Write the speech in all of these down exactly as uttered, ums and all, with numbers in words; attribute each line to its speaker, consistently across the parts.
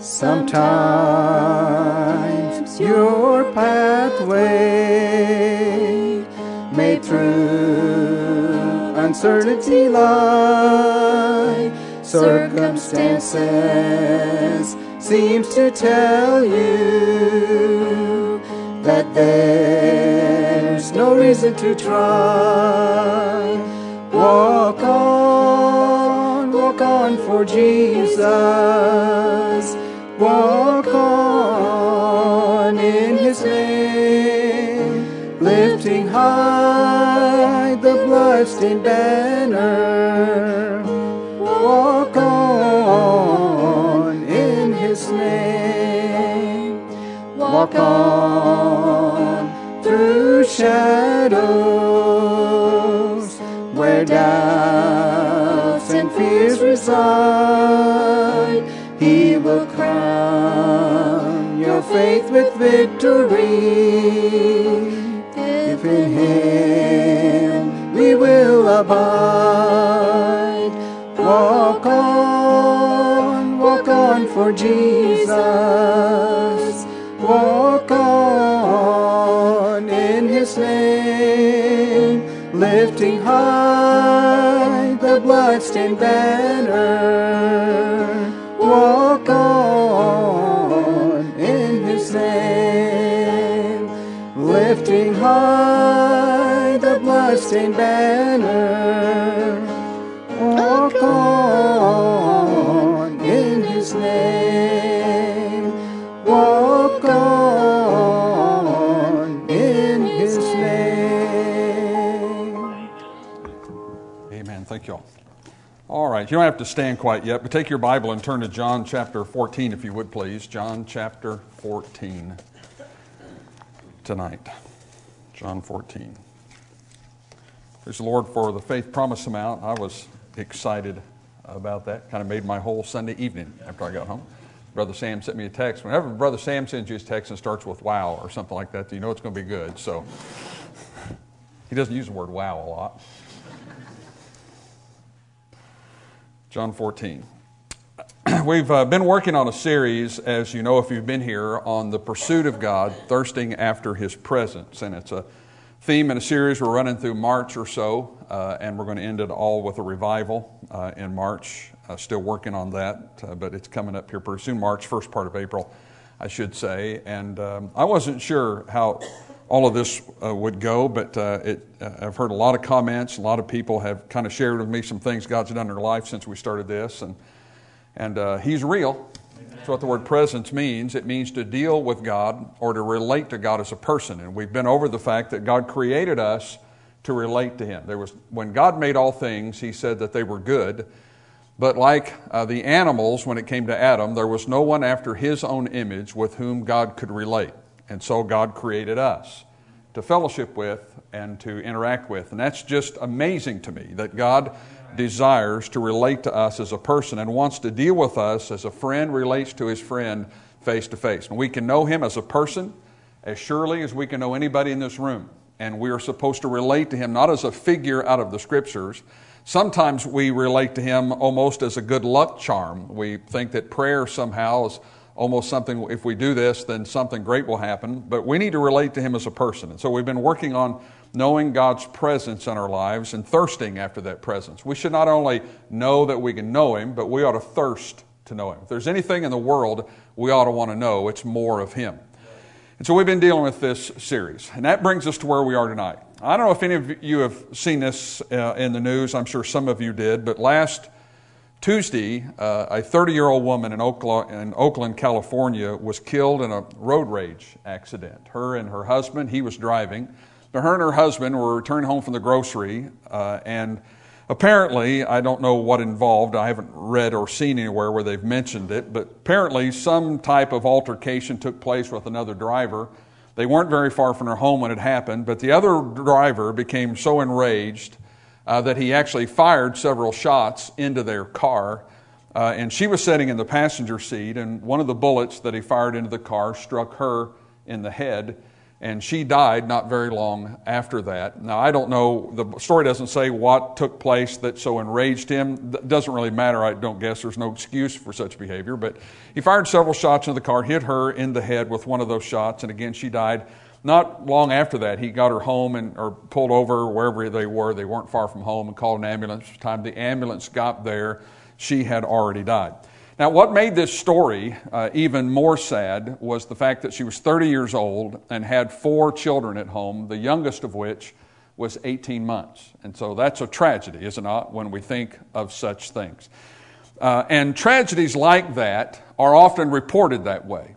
Speaker 1: Sometimes your pathway made through uncertainty lie. Circumstances seems to tell you that there's no reason to try. Walk on, walk on for Jesus. Walk on in His name, lifting high the bloodstained banner. Walk on in His name. Walk on through shadows where doubts and fears reside. He will crown your faith with victory. If in Him we will abide. Walk on, walk on for Jesus. Walk on in His name, lifting high the bloodstained banner. Walk on in His name, lifting high the bloodstained banner. Walk on in His name. Walk on in His name.
Speaker 2: Amen. Thank you all. All right, you don't have to stand quite yet, but take your Bible and turn to John chapter fourteen, if you would, please. John chapter fourteen tonight. John fourteen. Praise the Lord for the faith promise amount. I was excited about that. Kind of made my whole Sunday evening after I got home. Brother Sam sent me a text. Whenever Brother Sam sends you his text and starts with wow or something like that, you know it's going to be good. So he doesn't use the word wow a lot. John fourteen. We've uh, been working on a series, as you know if you've been here, on the pursuit of God, thirsting after His presence. And it's a theme in a series we're running through March or so, uh, and we're going to end it all with a revival uh, in March. Uh, still working on that, uh, but it's coming up here pretty soon, March, first part of April, I should say. And um, I wasn't sure how all of this uh, would go, but uh, it, uh, I've heard a lot of comments. A lot of people have kind of shared with me some things God's done in their life since we started this, and and uh, He's real. That's what the word presence means. It means to deal with God or to relate to God as a person. And we've been over the fact that God created us to relate to Him. There was when God made all things, He said that they were good. But like uh, the animals, when it came to Adam, there was no one after His own image with whom God could relate. And so God created us to fellowship with and to interact with. And that's just amazing to me that God desires to relate to us as a person and wants to deal with us as a friend relates to his friend face to face. And we can know Him as a person as surely as we can know anybody in this room. And we are supposed to relate to Him not as a figure out of the Scriptures. Sometimes we relate to Him almost as a good luck charm. We think that prayer somehow is almost something, if we do this, then something great will happen. But we need to relate to Him as a person. And so we've been working on knowing God's presence in our lives and thirsting after that presence. We should not only know that we can know Him, but we ought to thirst to know Him. If there's anything in the world we ought to want to know, it's more of Him. And so we've been dealing with this series. And that brings us to where we are tonight. I don't know if any of you have seen this uh, in the news. I'm sure some of you did. But last Tuesday, uh, a thirty-year-old woman in Oakland, in Oakland, California, was killed in a road rage accident. Her and her husband, he was driving. Now, her and her husband were returning home from the grocery, uh, and apparently, I don't know what involved. I haven't read or seen anywhere where they've mentioned it, but apparently some type of altercation took place with another driver. They weren't very far from their home when it happened, but the other driver became so enraged uh, that he actually fired several shots into their car, uh, and she was sitting in the passenger seat, and one of the bullets that he fired into the car struck her in the head. And she died not very long after that. Now, I don't know, the story doesn't say what took place that so enraged him. It doesn't really matter, I don't guess. There's no excuse for such behavior. But he fired several shots into the car, hit her in the head with one of those shots, and again, she died. Not long after that, he got her home and or pulled over wherever they were. They weren't far from home, and called an ambulance. By the time the ambulance got there, she had already died. Now, what made this story uh, even more sad was the fact that she was thirty years old and had four children at home, the youngest of which was eighteen months. And so that's a tragedy, is it not, when we think of such things. Uh, and tragedies like that are often reported that way.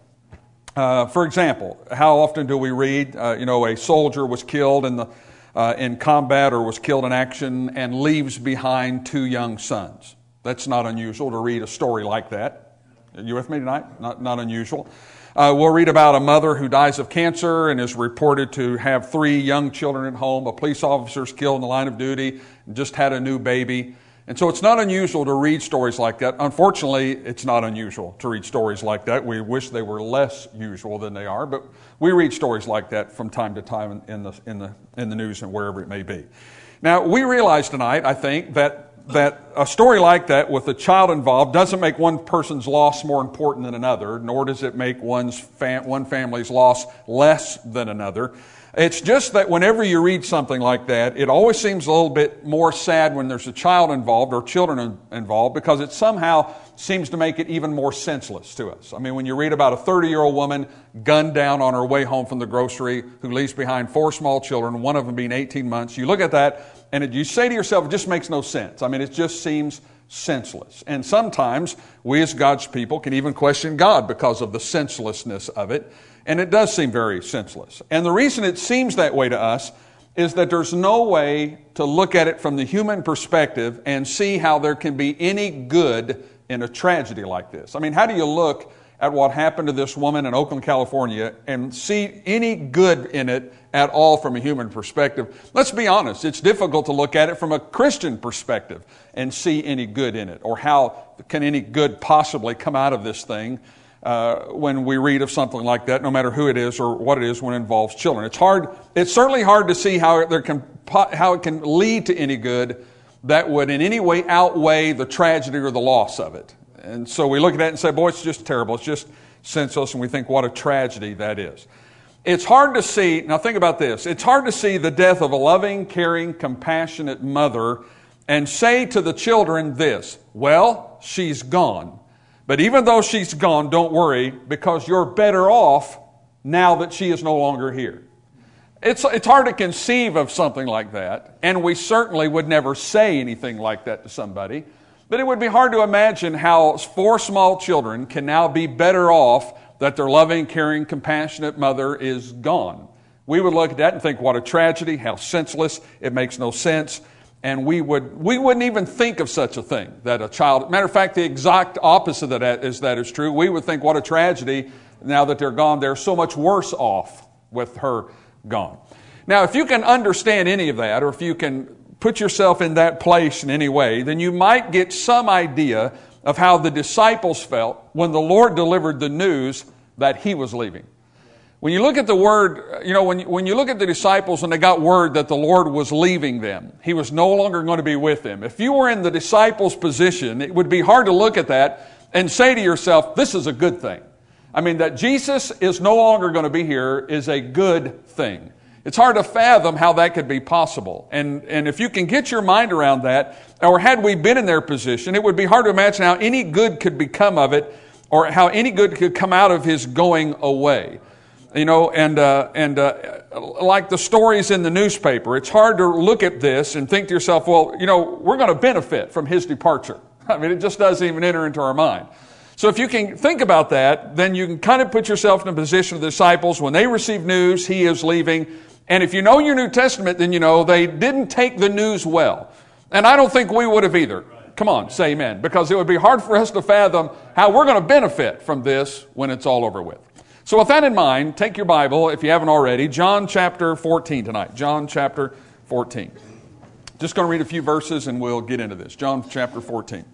Speaker 2: Uh, for example, how often do we read, uh, you know, a soldier was killed in the uh, in combat or was killed in action and leaves behind two young sons? That's not unusual to read a story like that. Are you with me tonight? Not, not unusual. Uh, we'll read about a mother who dies of cancer and is reported to have three young children at home. A police officer is killed in the line of duty and just had a new baby. And so it's not unusual to read stories like that. Unfortunately, it's not unusual to read stories like that. We wish they were less usual than they are, but we read stories like that from time to time in the, in the, in the news and wherever it may be. Now, we realize tonight, I think, that that a story like that with a child involved doesn't make one person's loss more important than another, nor does it make one's fam- one family's loss less than another. It's just that whenever you read something like that, it always seems a little bit more sad when there's a child involved or children in- involved because it somehow seems to make it even more senseless to us. I mean, when you read about a thirty-year-old woman gunned down on her way home from the grocery who leaves behind four small children, one of them being eighteen months, you look at that and it, you say to yourself, it just makes no sense. I mean, it just seems senseless. And sometimes we as God's people can even question God because of the senselessness of it. And it does seem very senseless. And the reason it seems that way to us is that there's no way to look at it from the human perspective and see how there can be any good in a tragedy like this. I mean, how do you look at what happened to this woman in Oakland, California, and see any good in it at all from a human perspective? Let's be honest, it's difficult to look at it from a Christian perspective and see any good in it, or how can any good possibly come out of this thing uh, when we read of something like that, no matter who it is or what it is when it involves children. It's hard. It's certainly hard to see how there can how it can lead to any good that would in any way outweigh the tragedy or the loss of it. And so we look at that and say, boy, it's just terrible. It's just senseless. And we think, what a tragedy that is. It's hard to see, now think about this. It's hard to see the death of a loving, caring, compassionate mother and say to the children this, well, she's gone. But even though she's gone, don't worry, because you're better off now that she is no longer here. It's, it's hard to conceive of something like that. And we certainly would never say anything like that to somebody. But it would be hard to imagine how four small children can now be better off that their loving, caring, compassionate mother is gone. We would look at that and think, what a tragedy, how senseless, it makes no sense. And we, would, we wouldn't even think of such a thing, that a child... Matter of fact, the exact opposite of that is that is true. We would think, what a tragedy, now that they're gone, they're so much worse off with her gone. Now, if you can understand any of that, or if you can put yourself in that place in any way, then you might get some idea of how the disciples felt when the Lord delivered the news that He was leaving. When you look at the word, you know, when you, when you look at the disciples and they got word that the Lord was leaving them, He was no longer going to be with them. If you were in the disciples' position, it would be hard to look at that and say to yourself, this is a good thing. I mean, that Jesus is no longer going to be here is a good thing. It's hard to fathom how that could be possible. And, and if you can get your mind around that, or had we been in their position, it would be hard to imagine how any good could become of it, or how any good could come out of His going away. You know, and uh, and uh, like the stories in the newspaper, it's hard to look at this and think to yourself, well, you know, we're going to benefit from His departure. I mean, it just doesn't even enter into our mind. So if you can think about that, then you can kind of put yourself in a position of the disciples when they receive news, He is leaving. And if you know your New Testament, then you know they didn't take the news well. And I don't think we would have either. Come on, say amen. Because it would be hard for us to fathom how we're going to benefit from this when it's all over with. So with that in mind, take your Bible, if you haven't already, John chapter fourteen tonight. John chapter fourteen. Just going to read a few verses and we'll get into this. John chapter fourteen.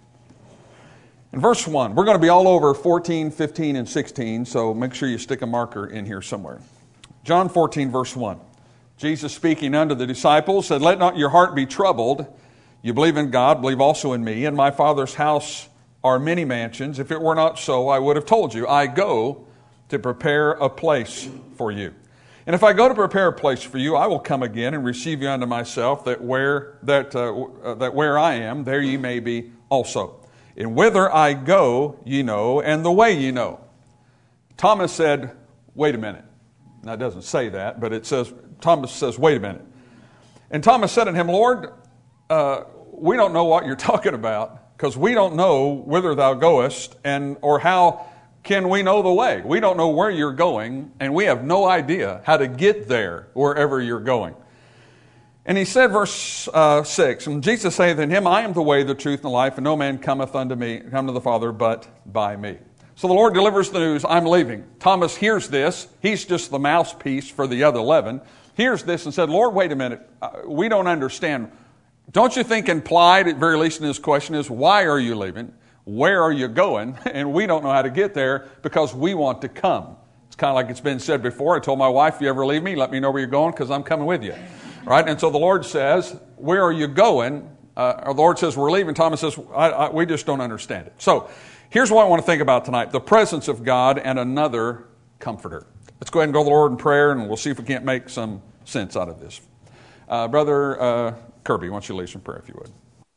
Speaker 2: In verse one, we're going to be all over fourteen, fifteen, and sixteen, so make sure you stick a marker in here somewhere. John fourteen, verse one. Jesus speaking unto the disciples said, "Let not your heart be troubled. You believe in God, believe also in me. In my Father's house are many mansions. If it were not so, I would have told you. I go to prepare a place for you. And if I go to prepare a place for you, I will come again and receive you unto myself, that where that uh, that where I am, there ye may be also. And whither I go, ye know, and the way ye know." Thomas said, "Wait a minute." Now, it doesn't say that, but it says, Thomas says, "Wait a minute." And Thomas said unto him, "Lord, uh, we don't know what you're talking about, because we don't know whither thou goest, and or how can we know the way? We don't know where you're going, and we have no idea how to get there wherever you're going." And he said, verse uh, six, "And Jesus saith unto him, I am the way, the truth, and the life, and no man cometh unto me, come to the Father, but by me." So the Lord delivers the news, "I'm leaving." Thomas hears this. He's just the mouthpiece for the other eleven. Hears this and said, "Lord, wait a minute. Uh, we don't understand. Don't you think implied, at very least in his question, is why are you leaving? Where are you going?" And we don't know how to get there because we want to come. It's kind of like it's been said before. I told my wife, "If you ever leave me, let me know where you're going, because I'm coming with you." Right? And so the Lord says, "Where are you going?" Uh, the Lord says, "We're leaving." Thomas says, I, I, we just don't understand it. So here's what I want to think about tonight: the presence of God and another comforter. Let's go ahead and go to the Lord in prayer, and we'll see if we can't make some sense out of this. Uh, Brother uh, Kirby, why don't you lead some prayer, if you would.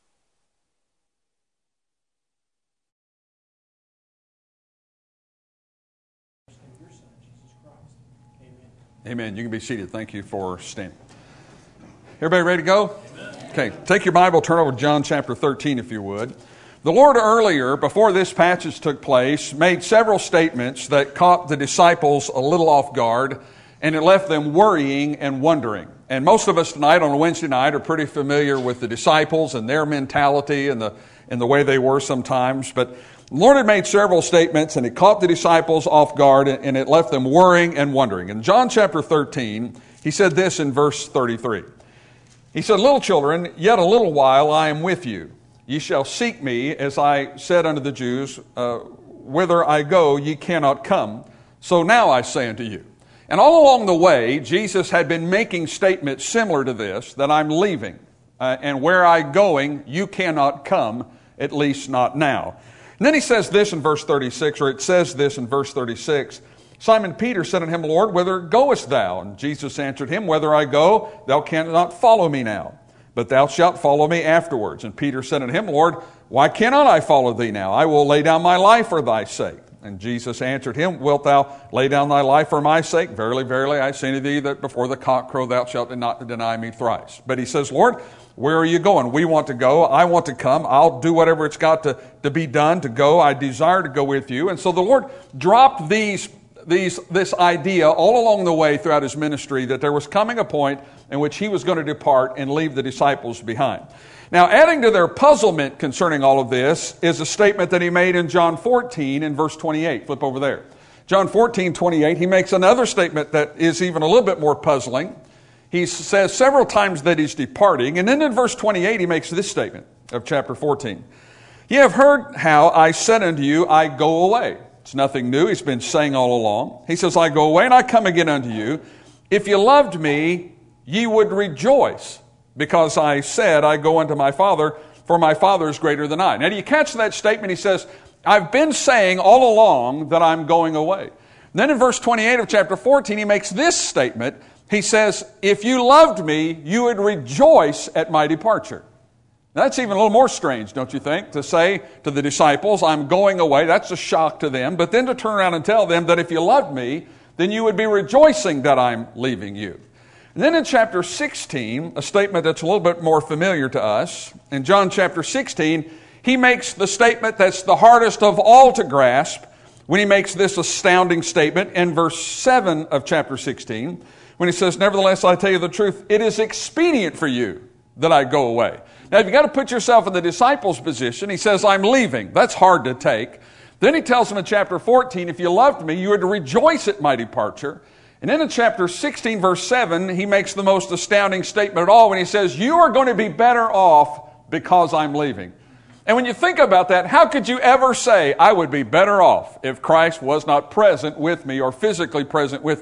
Speaker 2: Amen. You can be seated. Thank you for standing. Everybody ready to go? Amen. Okay. Take your Bible, turn over to John chapter thirteen, if you would. The Lord earlier, before this passage took place, made several statements that caught the disciples a little off guard, and it left them worrying and wondering. And most of us tonight on a Wednesday night are pretty familiar with the disciples and their mentality and the and the way they were sometimes. But the Lord had made several statements, and it caught the disciples off guard, and it left them worrying and wondering. In John chapter thirteen, he said this in verse thirty-three. He said, "Little children, yet a little while I am with you. Ye shall seek me, as I said unto the Jews, uh, whither I go, ye cannot come. So now I say unto you." And all along the way, Jesus had been making statements similar to this, that I'm leaving, uh, and where I'm going, you cannot come, at least not now. And then he says this in verse thirty-six, or it says this in verse thirty-six, "Simon Peter said unto him, Lord, whither goest thou? And Jesus answered him, Whither I go, thou canst not follow me now, but thou shalt follow me afterwards. And Peter said unto him, Lord, why cannot I follow thee now? I will lay down my life for thy sake. And Jesus answered him, Wilt thou lay down thy life for my sake? Verily, verily, I say unto thee that before the cock crow thou shalt not deny me thrice. But he says, Lord, where are you going? We want to go. I want to come. I'll do whatever it's got to, to be done to go. I desire to go with you. And so the Lord dropped these, these, this idea all along the way throughout his ministry that there was coming a point in which he was going to depart and leave the disciples behind. Now, adding to their puzzlement concerning all of this is a statement that he made in John fourteen in verse twenty-eight. Flip over there. John fourteen, twenty-eight, he makes another statement that is even a little bit more puzzling. He says several times that he's departing, and then in verse twenty-eight he makes this statement of chapter fourteen. Ye have heard how I said unto you, I go away. It's nothing new. He's been saying all along. He says, I go away and I come again unto you. If you loved me, ye would rejoice, because I said, I go unto my Father, for my Father is greater than I. Now, do you catch that statement? He says, I've been saying all along that I'm going away. And then in verse twenty-eight of chapter fourteen, he makes this statement. He says, if you loved me, you would rejoice at my departure. Now, that's even a little more strange, don't you think? To say to the disciples, I'm going away. That's a shock to them. But then to turn around and tell them that if you loved me, then you would be rejoicing that I'm leaving you. And then in chapter sixteen, a statement that's a little bit more familiar to us. In John chapter sixteen, he makes the statement that's the hardest of all to grasp when he makes this astounding statement in verse seven of chapter sixteen, when he says, nevertheless, I tell you the truth, it is expedient for you that I go away. Now, you've got to put yourself in the disciples' position. He says, I'm leaving. That's hard to take. Then he tells them in chapter fourteen, if you loved me, you would rejoice at my departure. And then in chapter sixteen, verse seven, he makes the most astounding statement of all when he says, you are going to be better off because I'm leaving. And when you think about that, how could you ever say, I would be better off if Christ was not present with me or physically present with me?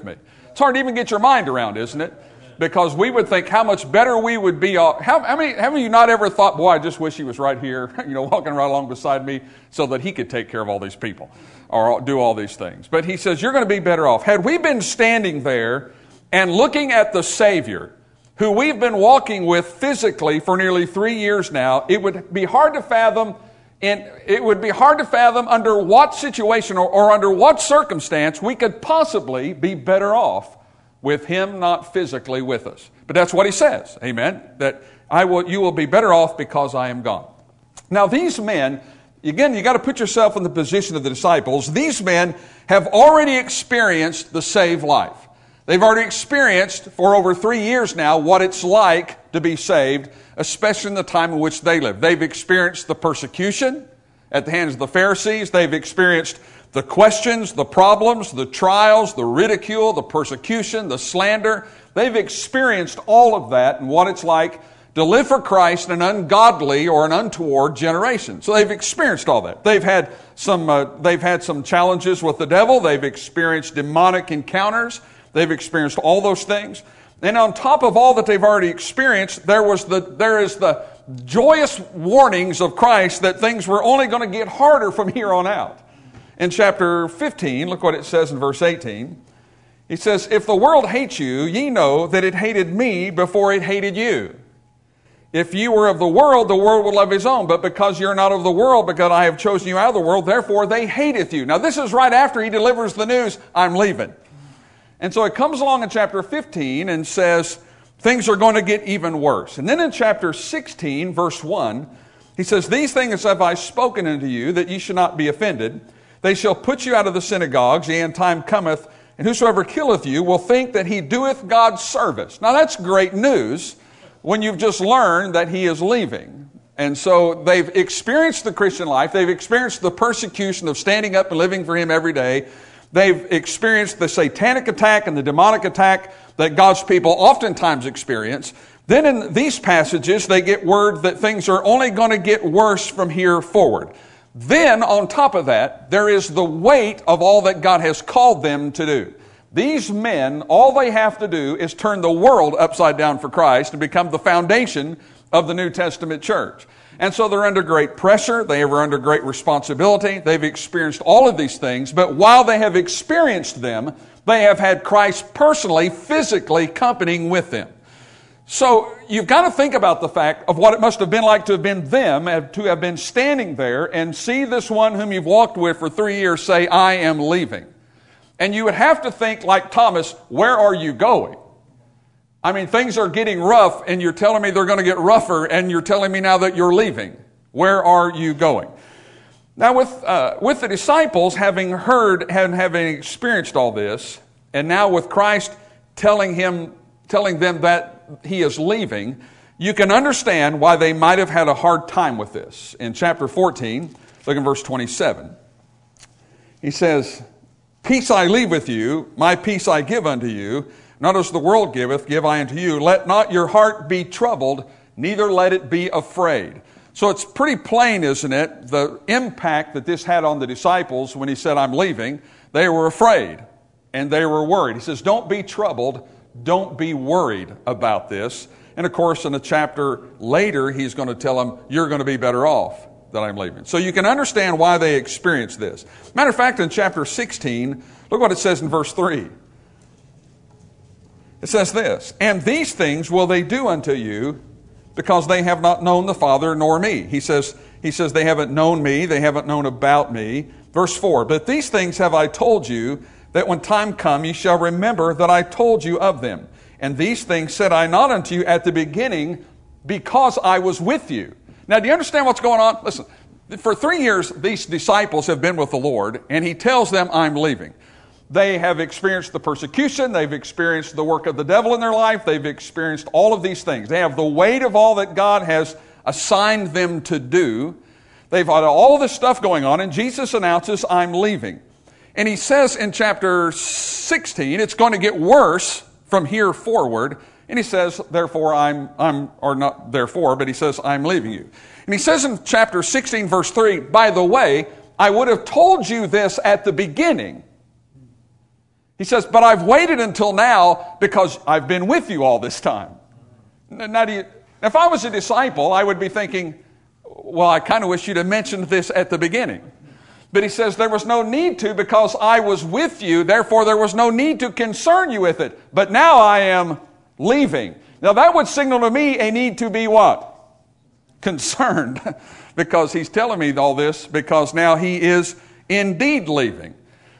Speaker 2: It's hard to even get your mind around, isn't it? Because we would think how much better we would be. Off. How, how many, have you not ever thought, boy, I just wish he was right here, you know, walking right along beside me so that he could take care of all these people or do all these things. But he says, you're going to be better off. Had we been standing there and looking at the Savior, who we've been walking with physically for nearly three years now, it would be hard to fathom, and it would be hard to fathom under what situation or, or under what circumstance we could possibly be better off with him not physically with us. But that's what he says, amen, that I will, you will be better off because I am gone. Now these men, again, you got to put yourself in the position of the disciples. These men have already experienced the saved life. They've already experienced for over three years now what it's like to be saved, especially in the time in which they live. They've experienced the persecution at the hands of the Pharisees. They've experienced the questions, the problems, the trials, the ridicule, the persecution, the slander. They've experienced all of that and what it's like to live for Christ in an ungodly or an untoward generation. So they've experienced all that. They've had some, uh, they've had some challenges with the devil. They've experienced demonic encounters. They've experienced all those things. And on top of all that they've already experienced, there was the, there is the joyous warnings of Christ that things were only going to get harder from here on out. In chapter fifteen, look what it says in verse eighteen. He says, if the world hates you, ye know that it hated me before it hated you. If you were of the world, the world would love his own. But because you're not of the world, because I have chosen you out of the world, therefore they hateth you. Now this is right after he delivers the news, I'm leaving. And so it comes along in chapter fifteen and says, things are going to get even worse. And then in chapter sixteen, verse one, he says, these things have I spoken unto you, that ye should not be offended. They shall put you out of the synagogues, yea, and time cometh, and whosoever killeth you will think that he doeth God's service. Now that's great news when you've just learned that he is leaving. And so they've experienced the Christian life. They've experienced the persecution of standing up and living for him every day. They've experienced the satanic attack and the demonic attack that God's people oftentimes experience. Then in these passages, they get word that things are only going to get worse from here forward. Then, on top of that, there is the weight of all that God has called them to do. These men, all they have to do is turn the world upside down for Christ and become the foundation of the New Testament church. And so they're under great pressure. They are under great responsibility. They've experienced all of these things. But while they have experienced them, they have had Christ personally, physically accompanying with them. So you've got to think about the fact of what it must have been like to have been them, to have been standing there and see this one whom you've walked with for three years say, I am leaving. And you would have to think like Thomas, where are you going? I mean, things are getting rough and you're telling me they're going to get rougher and you're telling me now that you're leaving. Where are you going? Now with, uh, with the disciples having heard and having experienced all this, and now with Christ telling him, telling them that he is leaving, you can understand why they might have had a hard time with this. In chapter fourteen, look in verse twenty-seven. He says, peace I leave with you, my peace I give unto you. Not as the world giveth, give I unto you. Let not your heart be troubled, neither let it be afraid. So it's pretty plain, isn't it, the impact that this had on the disciples when he said, I'm leaving. They were afraid and they were worried. He says, don't be troubled. Don't be worried about this. And of course, in a chapter later, he's going to tell them, you're going to be better off that I'm leaving. So you can understand why they experienced this. Matter of fact, in chapter sixteen, look what it says in verse three. It says this, and these things will they do unto you because they have not known the Father nor me. He says, he says they haven't known me, they haven't known about me. Verse four, but these things have I told you, that when time come ye shall remember that I told you of them. And these things said I not unto you at the beginning, because I was with you. Now, do you understand what's going on? Listen, for three years, these disciples have been with the Lord, and he tells them, I'm leaving. They have experienced the persecution. They've experienced the work of the devil in their life. They've experienced all of these things. They have the weight of all that God has assigned them to do. They've had all this stuff going on, and Jesus announces, I'm leaving. And he says in chapter sixteen, it's going to get worse from here forward. And he says, therefore, I'm, I'm, or not therefore, but he says, I'm leaving you. And he says in chapter sixteen, verse three, by the way, I would have told you this at the beginning. He says, but I've waited until now because I've been with you all this time. Now, do you, if I was a disciple, I would be thinking, well, I kind of wish you'd have mentioned this at the beginning. But he says there was no need to because I was with you, therefore there was no need to concern you with it. But now I am leaving. Now that would signal to me a need to be what? Concerned. Because he's telling me all this because now he is indeed leaving.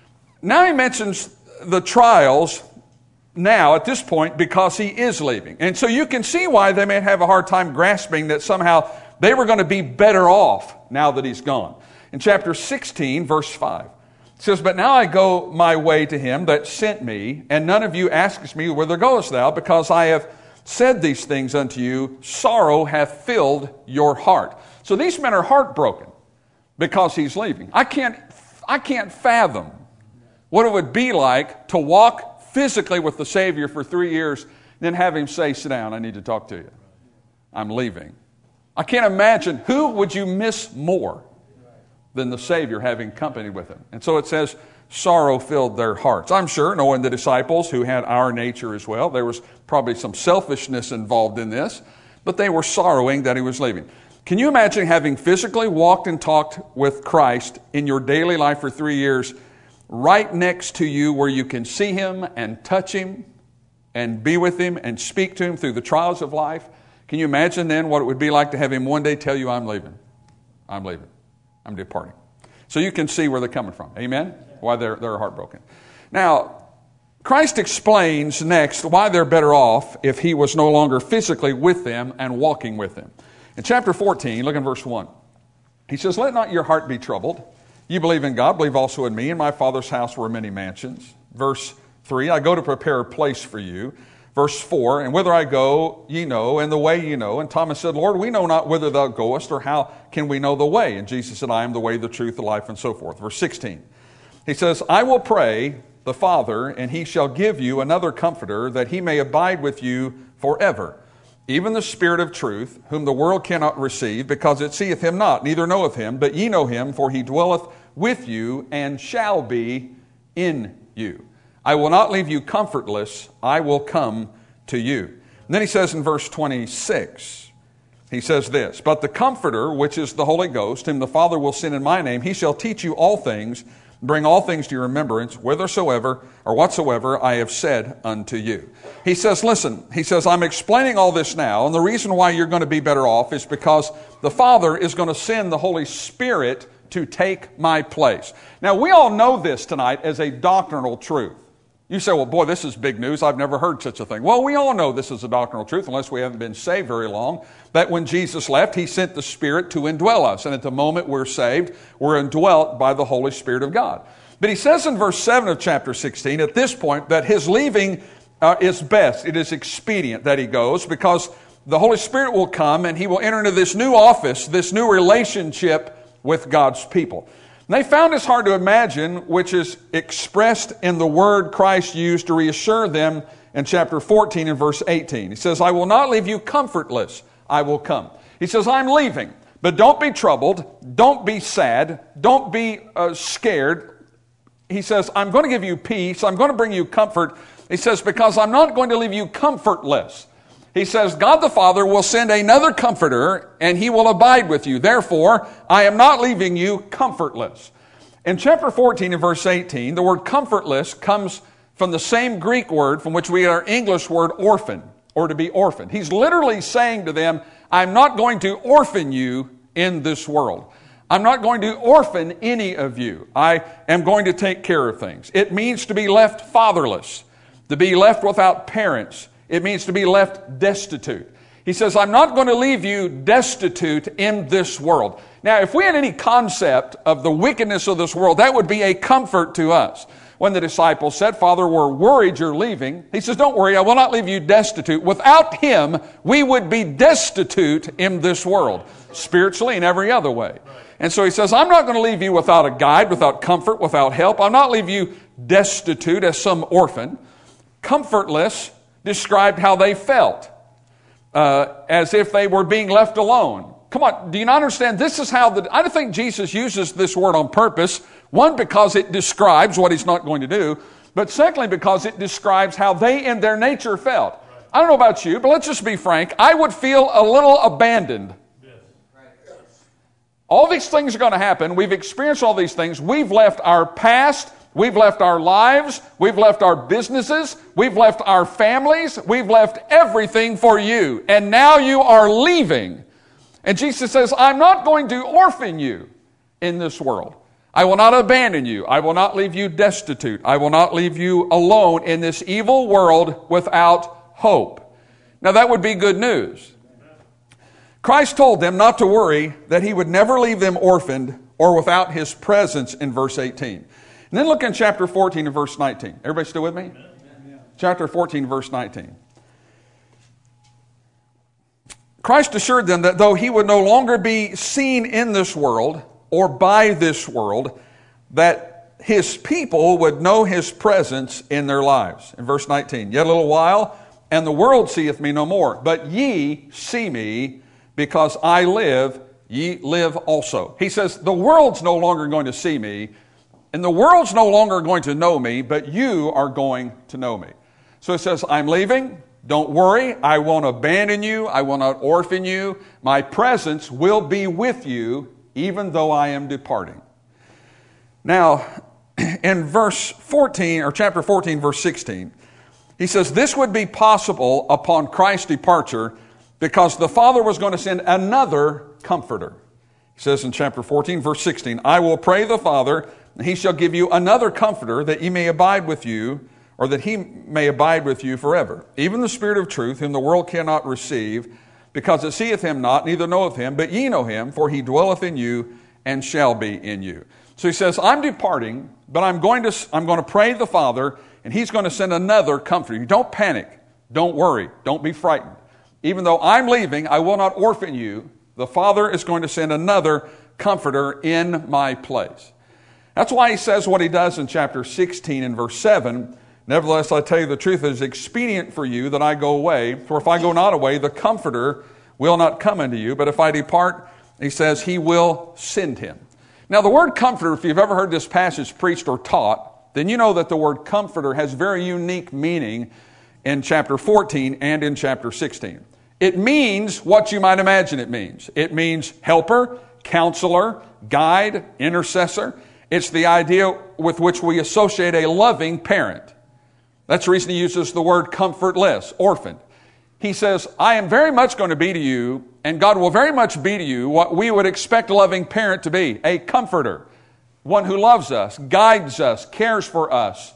Speaker 2: Now he mentions the trials now at this point because he is leaving. And so you can see why they may have a hard time grasping that somehow they were going to be better off now that he's gone. In chapter sixteen, verse five, it says, but now I go my way to him that sent me, and none of you asks me, whither goest thou? Because I have said these things unto you, sorrow hath filled your heart. So these men are heartbroken because he's leaving. I can't, I can't fathom what it would be like to walk physically with the Savior for three years, then have him say, sit down, I need to talk to you. I'm leaving. I can't imagine who would you miss more than the Savior having company with him. And so it says, sorrow filled their hearts. I'm sure, knowing the disciples who had our nature as well, there was probably some selfishness involved in this, but they were sorrowing that he was leaving. Can you imagine having physically walked and talked with Christ in your daily life for three years, right next to you where you can see him and touch him and be with him and speak to him through the trials of life? Can you imagine then what it would be like to have him one day tell you, I'm leaving. I'm leaving. I'm departing. So you can see where they're coming from. Amen? Why they're, they're heartbroken. Now, Christ explains next why they're better off if he was no longer physically with them and walking with them. In chapter fourteen, look in verse one. He says, let not your heart be troubled. You believe in God, believe also in me. In my Father's house were many mansions. Verse three, I go to prepare a place for you. Verse four, and whither I go, ye know, and the way ye know. And Thomas said, Lord, we know not whither thou goest, or how can we know the way? And Jesus said, I am the way, the truth, the life, and so forth. Verse sixteen, he says, I will pray the Father, and he shall give you another comforter, that he may abide with you forever. Even the Spirit of truth, whom the world cannot receive, because it seeth him not, neither knoweth him, but ye know him, for he dwelleth with you, and shall be in you. I will not leave you comfortless, I will come to you. And then he says in verse twenty-six, he says this, but the Comforter, which is the Holy Ghost, whom the Father will send in my name, he shall teach you all things, bring all things to your remembrance, whithersoever or whatsoever I have said unto you. He says, listen, he says, I'm explaining all this now, and the reason why you're going to be better off is because the Father is going to send the Holy Spirit to take my place. Now, we all know this tonight as a doctrinal truth. You say, well, boy, this is big news. I've never heard such a thing. Well, we all know this is a doctrinal truth, unless we haven't been saved very long, that when Jesus left, he sent the Spirit to indwell us. And at the moment we're saved, we're indwelt by the Holy Spirit of God. But he says in verse seven of chapter sixteen, at this point, that his leaving uh, is best. It is expedient that he goes, because the Holy Spirit will come and he will enter into this new office, this new relationship with God's people. And they found this hard to imagine, which is expressed in the word Christ used to reassure them in chapter fourteen and verse eighteen. He says, I will not leave you comfortless, I will come. He says, I'm leaving, but don't be troubled, don't be sad, don't be uh, scared. He says, I'm going to give you peace, I'm going to bring you comfort. He says, because I'm not going to leave you comfortless. He says, God the Father will send another comforter, and he will abide with you. Therefore, I am not leaving you comfortless. In chapter fourteen and verse eighteen, the word comfortless comes from the same Greek word from which we get our English word orphan, or to be orphaned. He's literally saying to them, I'm not going to orphan you in this world. I'm not going to orphan any of you. I am going to take care of things. It means to be left fatherless, to be left without parents. It means to be left destitute. He says, I'm not going to leave you destitute in this world. Now, if we had any concept of the wickedness of this world, that would be a comfort to us. When the disciples said, Father, we're worried you're leaving, he says, don't worry, I will not leave you destitute. Without him, we would be destitute in this world, spiritually and every other way. And so he says, I'm not going to leave you without a guide, without comfort, without help. I'll not leave you destitute as some orphan. Comfortless described how they felt, uh, as if they were being left alone. Come on, do you not understand? This is how the, I don't think Jesus uses this word on purpose. One, because it describes what he's not going to do. but secondly because it describes how they in their nature felt. I don't know about you, but let's just be frank. I would feel a little abandoned. All these things are going to happen. We've experienced all these things. We've left our past. We've left our lives. We've left our businesses. We've left our families. We've left everything for you. And now you are leaving. And Jesus says, I'm not going to orphan you in this world. I will not abandon you. I will not leave you destitute. I will not leave you alone in this evil world without hope. Now that would be good news. Christ told them not to worry, that he would never leave them orphaned or without his presence in verse eighteen. And then look in chapter fourteen and verse nineteen. Everybody still with me? Amen. Chapter fourteen, verse nineteen. Christ assured them that though he would no longer be seen in this world or by this world, that his people would know his presence in their lives. In verse nineteen, yet a little while, and the world seeth me no more, but ye see me, because I live, ye live also. He says, the world's no longer going to see me, and the world's no longer going to know me, but you are going to know me. So it says, I'm leaving. Don't worry. I won't abandon you. I will not orphan you. My presence will be with you, even though I am departing. Now, in verse fourteen, or chapter fourteen, verse sixteen, he says, this would be possible upon Christ's departure because the Father was going to send another comforter. He says in chapter fourteen, verse sixteen, I will pray the Father, and he shall give you another comforter, that he may abide with you, or that he may abide with you forever. Even the Spirit of truth, whom the world cannot receive, because it seeth him not, neither knoweth him, but ye know him, for he dwelleth in you, and shall be in you. So he says, I'm departing, but I'm going to, I'm going to pray the Father, and he's going to send another comforter. You don't panic. Don't worry. Don't be frightened. Even though I'm leaving, I will not orphan you. The Father is going to send another comforter in my place. That's why he says what he does in chapter sixteen and verse seven. Nevertheless, I tell you the truth, it is expedient for you that I go away. For if I go not away, the comforter will not come unto you. But if I depart, he says, he will send him. Now the word comforter, if you've ever heard this passage preached or taught, then you know that the word comforter has very unique meaning in chapter fourteen and in chapter sixteen. It means what you might imagine it means. It means helper, counselor, guide, intercessor. It's the idea with which we associate a loving parent. That's the reason he uses the word comfortless, orphaned. He says, I am very much going to be to you, and God will very much be to you what we would expect a loving parent to be, a comforter, one who loves us, guides us, cares for us,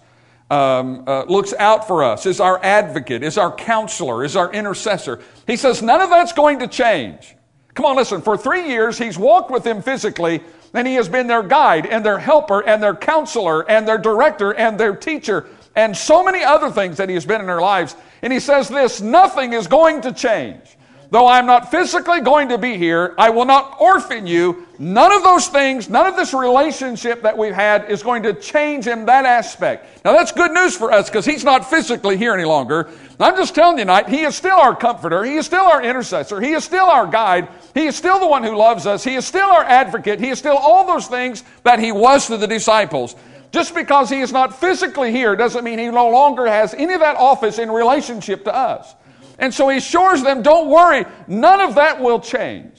Speaker 2: Um, uh, looks out for us, is our advocate, is our counselor, is our intercessor. He says none of that's going to change. Come on, listen, for three years he's walked with them physically, and he has been their guide and their helper and their counselor and their director and their teacher and so many other things that he has been in their lives. And he says this, nothing is going to change. Though I'm not physically going to be here, I will not orphan you. None of those things, none of this relationship that we've had is going to change in that aspect. Now that's good news for us because he's not physically here any longer. I'm just telling you tonight, he is still our comforter. He is still our intercessor. He is still our guide. He is still the one who loves us. He is still our advocate. He is still all those things that he was to the disciples. Just because he is not physically here doesn't mean he no longer has any of that office in relationship to us. And so he assures them, don't worry, none of that will change.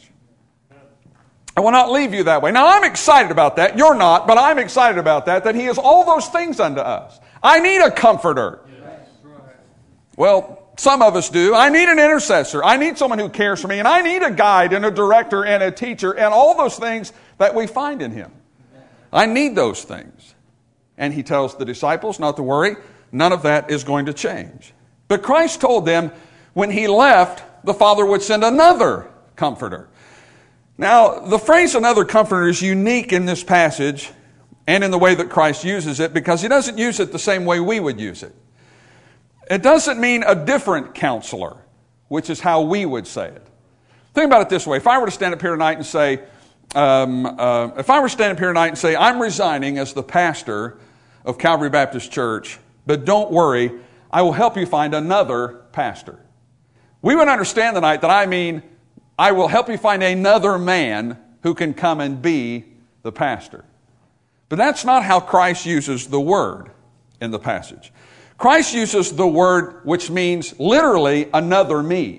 Speaker 2: I will not leave you that way. Now I'm excited about that. You're not, but I'm excited about that, that he is all those things unto us. I need a comforter. Well, some of us do. I need an intercessor. I need someone who cares for me. And I need a guide and a director and a teacher and all those things that we find in him. I need those things. And he tells the disciples not to worry. None of that is going to change. But Christ told them, when he left, the Father would send another comforter. Now, the phrase another comforter is unique in this passage and in the way that Christ uses it because he doesn't use it the same way we would use it. It doesn't mean a different counselor, which is how we would say it. Think about it this way. If I were to stand up here tonight and say, um, uh, if I were to stand up here tonight and say, I'm resigning as the pastor of Calvary Baptist Church, but don't worry, I will help you find another pastor. We would understand tonight that I mean, I will help you find another man who can come and be the pastor. But that's not how Christ uses the word. in the passage. Christ uses the word which means literally another me.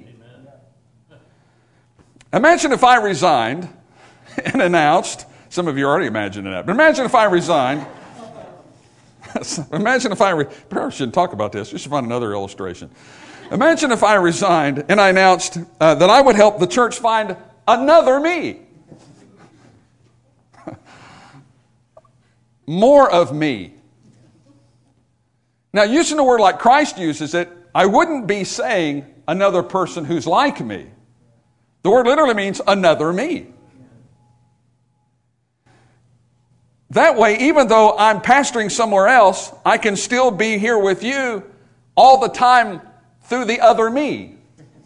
Speaker 2: Imagine if I resigned and announced, some of you already imagined that, but imagine if I resigned. Imagine if I, re- I shouldn't talk about this, we should find another illustration. Imagine if I resigned and I announced uh, that I would help the church find another me. More of me. Now, using a word like Christ uses it, I wouldn't be saying another person who's like me. The word literally means another me. That way, even though I'm pastoring somewhere else, I can still be here with you all the time through the other me.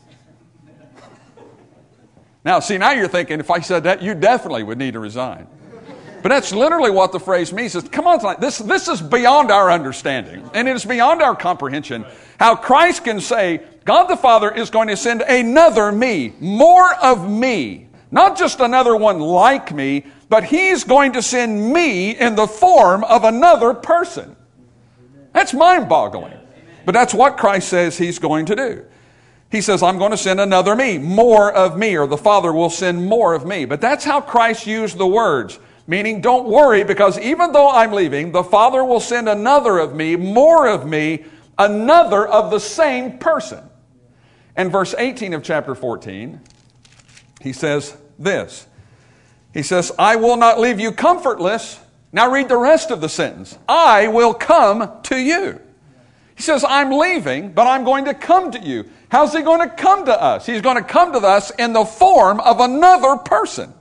Speaker 2: Now, see, now you're thinking, if I said that, you definitely would need to resign. But that's literally what the phrase means. Is, come on, tonight. This, this is beyond our understanding. And it is beyond our comprehension. How Christ can say, God the Father is going to send another me, more of me. Not just another one like me, but He's going to send me in the form of another person. That's mind-boggling. But that's what Christ says He's going to do. He says, I'm going to send another me, more of me, or the Father will send more of me. But that's how Christ used the words. Meaning, don't worry, because even though I'm leaving, the Father will send another of me, more of me, another of the same person. And verse eighteen of chapter fourteen, he says this. He says, I will not leave you comfortless. Now read the rest of the sentence. I will come to you. He says, I'm leaving, but I'm going to come to you. How's He going to come to us? He's going to come to us in the form of another person.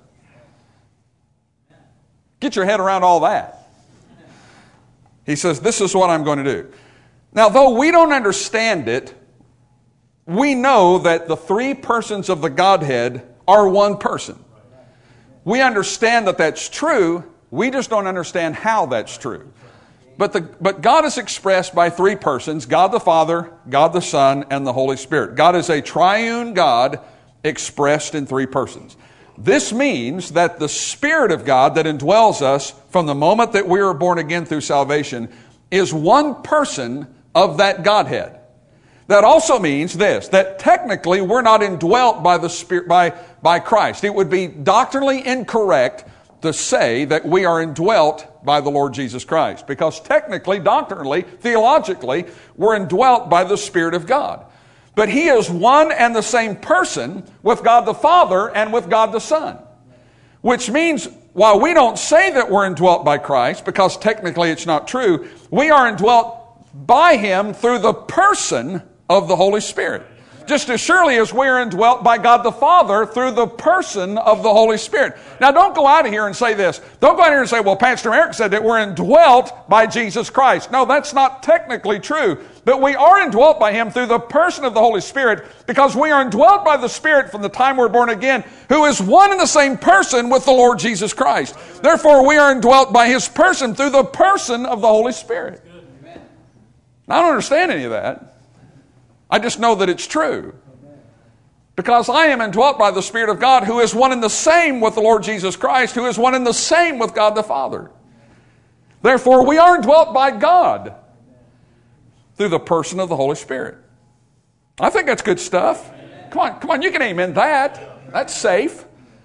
Speaker 2: Get your head around all that. He says, this is what I'm going to do. Now, though we don't understand it, we know that the three persons of the Godhead are one person. We understand that that's true. We just don't understand how that's true. But, the, but God is expressed by three persons, God the Father, God the Son, and the Holy Spirit. God is a triune God expressed in three persons. This means that the Spirit of God that indwells us from the moment that we are born again through salvation is one person of that Godhead. That also means this, that technically we're not indwelt by the Spirit, by, by Christ. It would be doctrinally incorrect to say that we are indwelt by the Lord Jesus Christ. Because technically, doctrinally, theologically, we're indwelt by the Spirit of God. But He is one and the same person with God the Father and with God the Son. Which means, while we don't say that we're indwelt by Christ, because technically it's not true, we are indwelt by Him through the person of the Holy Spirit. Just as surely as we are indwelt by God the Father through the person of the Holy Spirit. Now, don't go out of here and say this. Don't go out here and say, well, Pastor Eric said that we're indwelt by Jesus Christ. No, that's not technically true. But we are indwelt by Him through the person of the Holy Spirit, because we are indwelt by the Spirit from the time we're born again, who is one and the same person with the Lord Jesus Christ. Therefore, we are indwelt by His person through the person of the Holy Spirit. Now, I don't understand any of that. I just know that it's true. Because I am indwelt by the Spirit of God, who is one and the same with the Lord Jesus Christ, who is one and the same with God the Father. Therefore, we are indwelt by God through the person of the Holy Spirit. I think that's good stuff. Come on, come on, you can amen that. That's safe.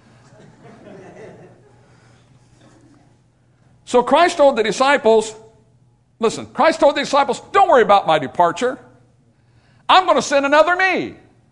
Speaker 2: So Christ told the disciples, listen, Christ told the disciples, don't worry about my departure. I'm going to send another me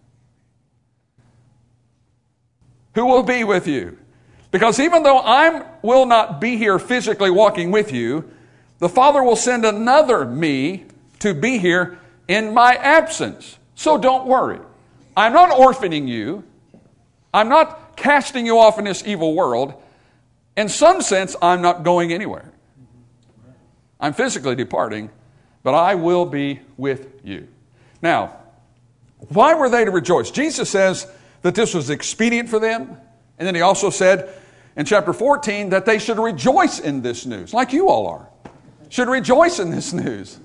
Speaker 2: who will be with you. Because even though I will not be here physically walking with you, the Father will send another me to be here in my absence. So don't worry. I'm not orphaning you. I'm not casting you off in this evil world. In some sense, I'm not going anywhere. I'm physically departing, but I will be with you. Now, why were they to rejoice? Jesus says that this was expedient for them. And then He also said in chapter fourteen that they should rejoice in this news, like you all are. Should rejoice in this news.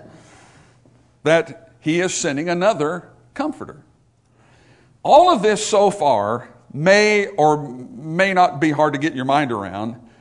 Speaker 2: That He is sending another Comforter. All of this so far may or may not be hard to get your mind around.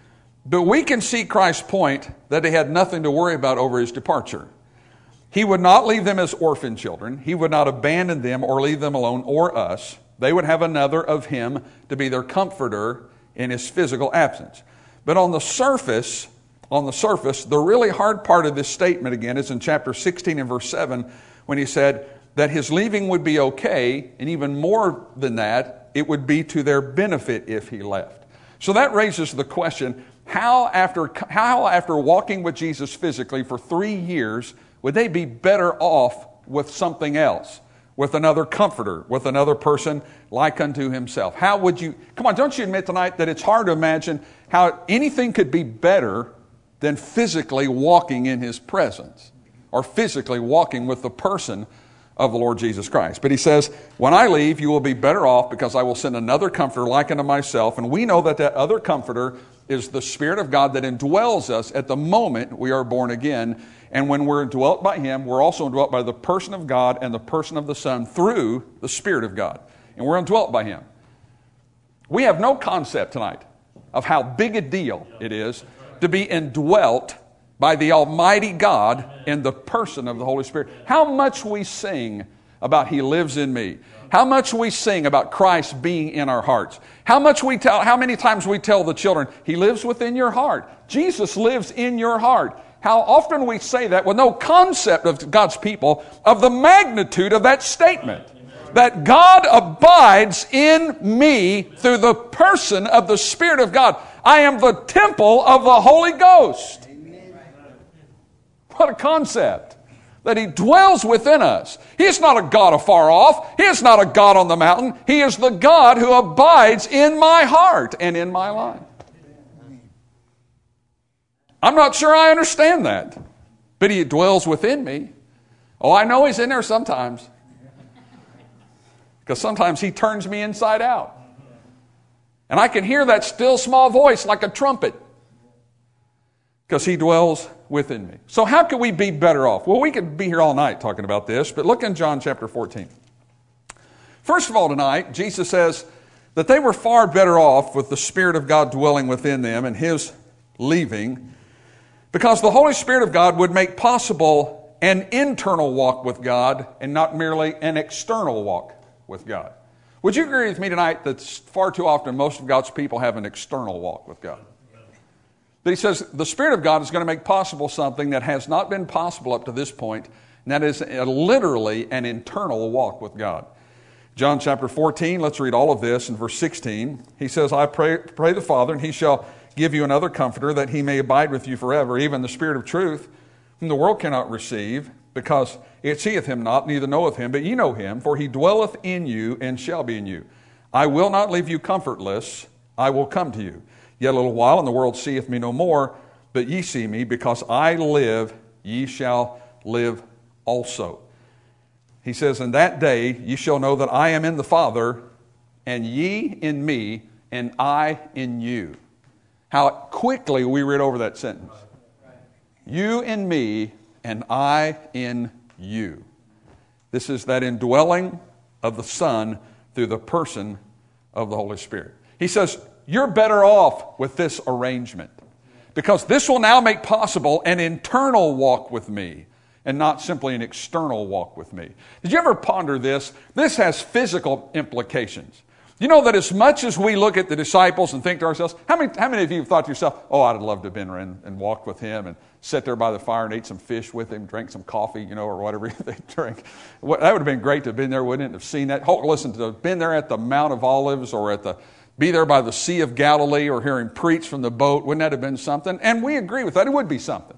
Speaker 2: But we can see Christ's point that they had nothing to worry about over his departure. He would not leave them as orphan children. He would not abandon them or leave them alone or us. They would have another of him to be their comforter in his physical absence. But on the surface, on the surface, the really hard part of this statement again is in chapter sixteen and verse seven when he said that his leaving would be okay, and even more than that, it would be to their benefit if he left. So that raises the question, how after, how after walking with Jesus physically for three years would they be better off with something else, with another comforter, with another person like unto himself? How would you, come on, don't you admit tonight that it's hard to imagine how anything could be better than physically walking in his presence or physically walking with the person of the Lord Jesus Christ. But he says, when I leave, you will be better off because I will send another comforter like unto myself. And we know that that other comforter is the Spirit of God that indwells us at the moment we are born again. And when we're indwelt by him, we're also indwelt by the person of God and the person of the Son through the Spirit of God. And we're indwelt by him. We have no concept tonight of how big a deal it is to be indwelt by the Almighty God in the person of the Holy Spirit. How much we sing about he lives in me. How much we sing about Christ being in our hearts. How much we tell, how many times we tell the children, he lives within your heart. Jesus lives in your heart. How often we say that with no concept of God's people of the magnitude of that statement. That God abides in me through the person of the Spirit of God. I am the temple of the Holy Ghost. What a concept. That he dwells within us. He is not a God afar off. He is not a God on the mountain. He is the God who abides in my heart and in my life. I'm not sure I understand that. But he dwells within me. Oh, I know he's in there sometimes. Because sometimes he turns me inside out. And I can hear that still small voice like a trumpet. Because he dwells within me. So how could we be better off? Well, we could be here all night talking about this, but look in John chapter fourteen. First of all tonight, Jesus says that they were far better off with the Spirit of God dwelling within them and his leaving, because the Holy Spirit of God would make possible an internal walk with God and not merely an external walk with God. Would you agree with me tonight that far too often most of God's people have an external walk with God? That he says the Spirit of God is going to make possible something that has not been possible up to this point, and that is a, literally an internal walk with God. John chapter fourteen, let's read all of this in verse sixteen. He says, I pray, pray the Father, and he shall give you another comforter, that he may abide with you forever, even the Spirit of truth, whom the world cannot receive, because it seeth him not, neither knoweth him, but ye know him, for he dwelleth in you and shall be in you. I will not leave you comfortless, I will come to you. Yet a little while, and the world seeth me no more, but ye see me, because I live, ye shall live also. He says, in that day ye shall know that I am in the Father, and ye in me, and I in you. How quickly we read over that sentence. You in me, and I in you. This is that indwelling of the Son through the person of the Holy Spirit. He says, you're better off with this arrangement, because this will now make possible an internal walk with me and not simply an external walk with me. Did you ever ponder this? This has physical implications. You know that as much as we look at the disciples and think to ourselves, how many, how many of you have thought to yourself, oh, I'd love to have been there and, and walked with him and sit there by the fire and ate some fish with him, drink some coffee, you know, or whatever they drink. That would have been great to have been there, wouldn't it? Have seen that. Oh, listen, to have been there at the Mount of Olives or at the be there by the Sea of Galilee or hearing preach from the boat. Wouldn't that have been something? And we agree with that. It would be something.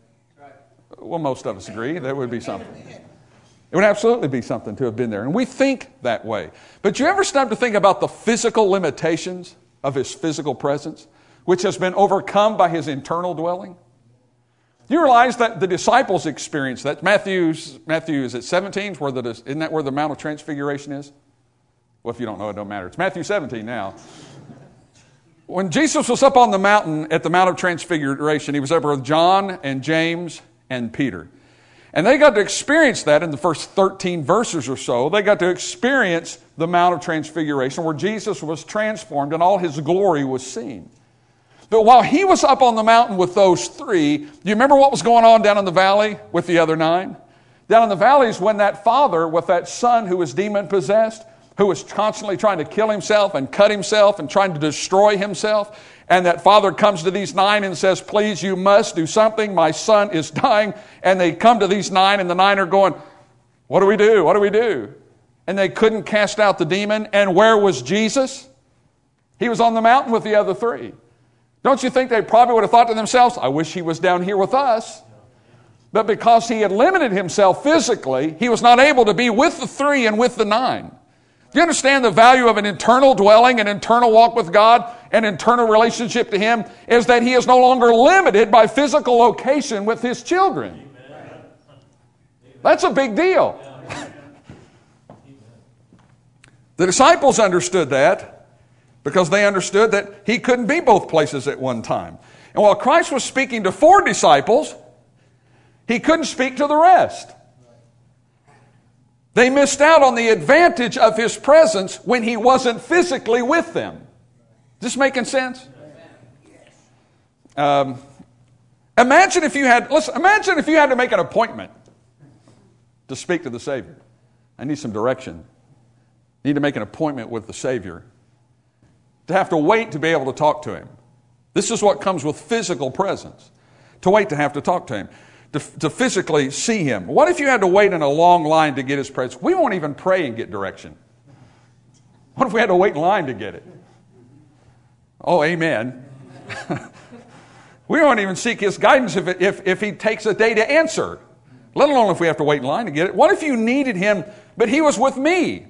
Speaker 2: Well, most of us agree that would be something. It would absolutely be something to have been there. And we think that way. But you ever stop to think about the physical limitations of his physical presence, which has been overcome by his internal dwelling? You realize that the disciples experienced that. Matthew's, Matthew, is it seventeen? Where the, isn't that where the Mount of Transfiguration is? Well, if you don't know, it don't matter. It's Matthew seventeen now. When Jesus was up on the mountain at the Mount of Transfiguration, he was up with John and James and Peter. And they got to experience that in the first thirteen verses or so. They got to experience the Mount of Transfiguration where Jesus was transformed and all his glory was seen. But while he was up on the mountain with those three, do you remember what was going on down in the valley with the other nine? Down in the valley is when that father with that son who was demon-possessed, who was constantly trying to kill himself and cut himself and trying to destroy himself, and that father comes to these nine and says, please, you must do something. My son is dying. And they come to these nine, and the nine are going, what do we do? What do we do? And they couldn't cast out the demon. And where was Jesus? He was on the mountain with the other three. Don't you think they probably would have thought to themselves, I wish he was down here with us. But because he had limited himself physically, he was not able to be with the three and with the nine. Do you understand the value of an internal dwelling, an internal walk with God, an internal relationship to Him, is that He is no longer limited by physical location with His children. Amen. That's a big deal. The disciples understood that because they understood that He couldn't be both places at one time. And while Christ was speaking to four disciples, He couldn't speak to the rest. They missed out on the advantage of His presence when He wasn't physically with them. Is this making sense? Um, imagine if you had, listen, imagine if you had to make an appointment to speak to the Savior. I need some direction. I need to make an appointment with the Savior. To have to wait to be able to talk to Him. This is what comes with physical presence. To wait to have to talk to Him. To, to physically see Him. What if you had to wait in a long line to get His presence? We won't even pray and get direction. What if we had to wait in line to get it? Oh, amen. We won't even seek His guidance if, it, if, if He takes a day to answer, let alone if we have to wait in line to get it. What if you needed Him, but He was with me?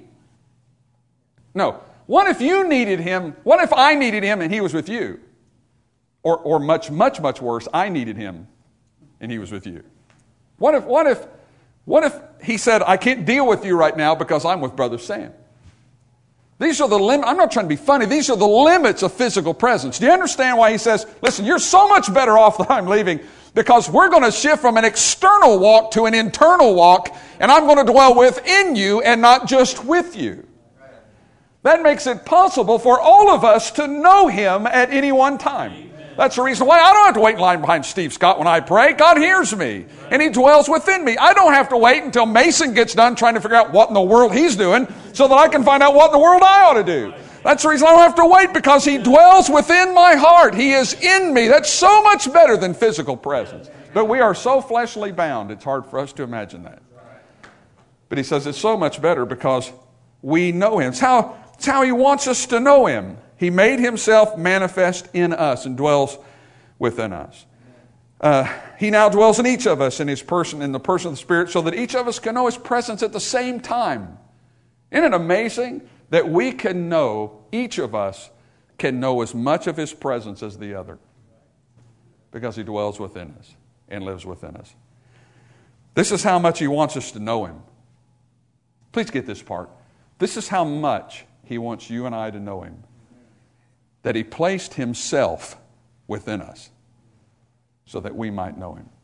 Speaker 2: No. What if you needed Him? What if I needed Him and He was with you? Or, or much, much, much worse, I needed Him and He was with you. What if, what if, what if He said, I can't deal with you right now because I'm with Brother Sam? These are the limits. I'm not trying to be funny. These are the limits of physical presence. Do you understand why He says, listen, you're so much better off that I'm leaving because we're going to shift from an external walk to an internal walk, and I'm going to dwell within you and not just with you. That makes it possible for all of us to know Him at any one time. That's the reason why I don't have to wait in line behind Steve Scott when I pray. God hears me, and He dwells within me. I don't have to wait until Mason gets done trying to figure out what in the world he's doing so that I can find out what in the world I ought to do. That's the reason I don't have to wait, because He dwells within my heart. He is in me. That's so much better than physical presence. But we are so fleshly bound, it's hard for us to imagine that. But He says it's so much better because we know Him. It's how, it's how He wants us to know Him. He made Himself manifest in us and dwells within us. Uh, he now dwells in each of us in His person, in the person of the Spirit, so that each of us can know His presence at the same time. Isn't it amazing that we can know, each of us can know as much of His presence as the other? Because He dwells within us and lives within us. This is how much He wants us to know Him. Please get this part. This is how much He wants you and I to know Him. That He placed Himself within us so that we might know Him.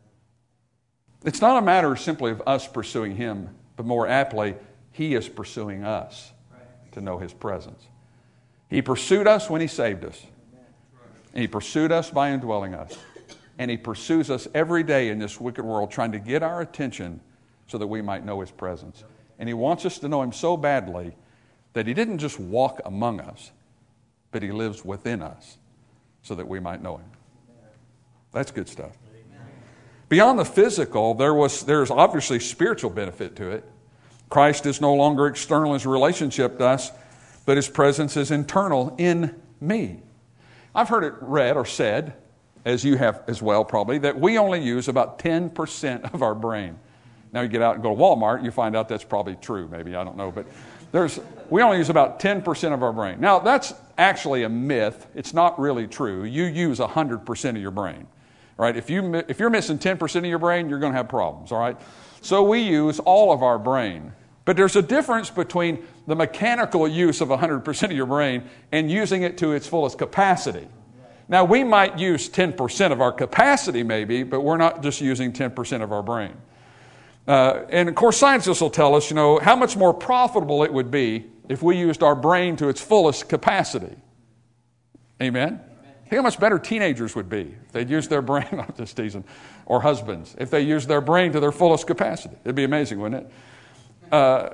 Speaker 2: It's not a matter simply of us pursuing Him, but more aptly, He is pursuing us to know His presence. He pursued us when He saved us. And He pursued us by indwelling us. And He pursues us every day in this wicked world, trying to get our attention so that we might know His presence. And He wants us to know Him so badly that He didn't just walk among us, but He lives within us so that we might know Him. That's good stuff. Beyond the physical, there was there's obviously spiritual benefit to it. Christ is no longer external in His relationship to us, but His presence is internal in me. I've heard it read or said, as you have as well probably, that we only use about ten percent of our brain. Now you get out and go to Walmart, and you find out that's probably true, maybe, I don't know, but There's, we only use about ten percent of our brain. Now, that's actually a myth. It's not really true. You use one hundred percent of your brain. Right? If, you, if you're missing ten percent of your brain, you're going to have problems. All right? So we use all of our brain. But there's a difference between the mechanical use of one hundred percent of your brain and using it to its fullest capacity. Now, we might use ten percent of our capacity maybe, but we're not just using ten percent of our brain. Uh, and of course, scientists will tell us, you know, how much more profitable it would be if we used our brain to its fullest capacity. Amen? Think how much better teenagers would be if they'd use their brain, I'm just teasing, or husbands, if they used their brain to their fullest capacity. It'd be amazing, wouldn't it? Uh,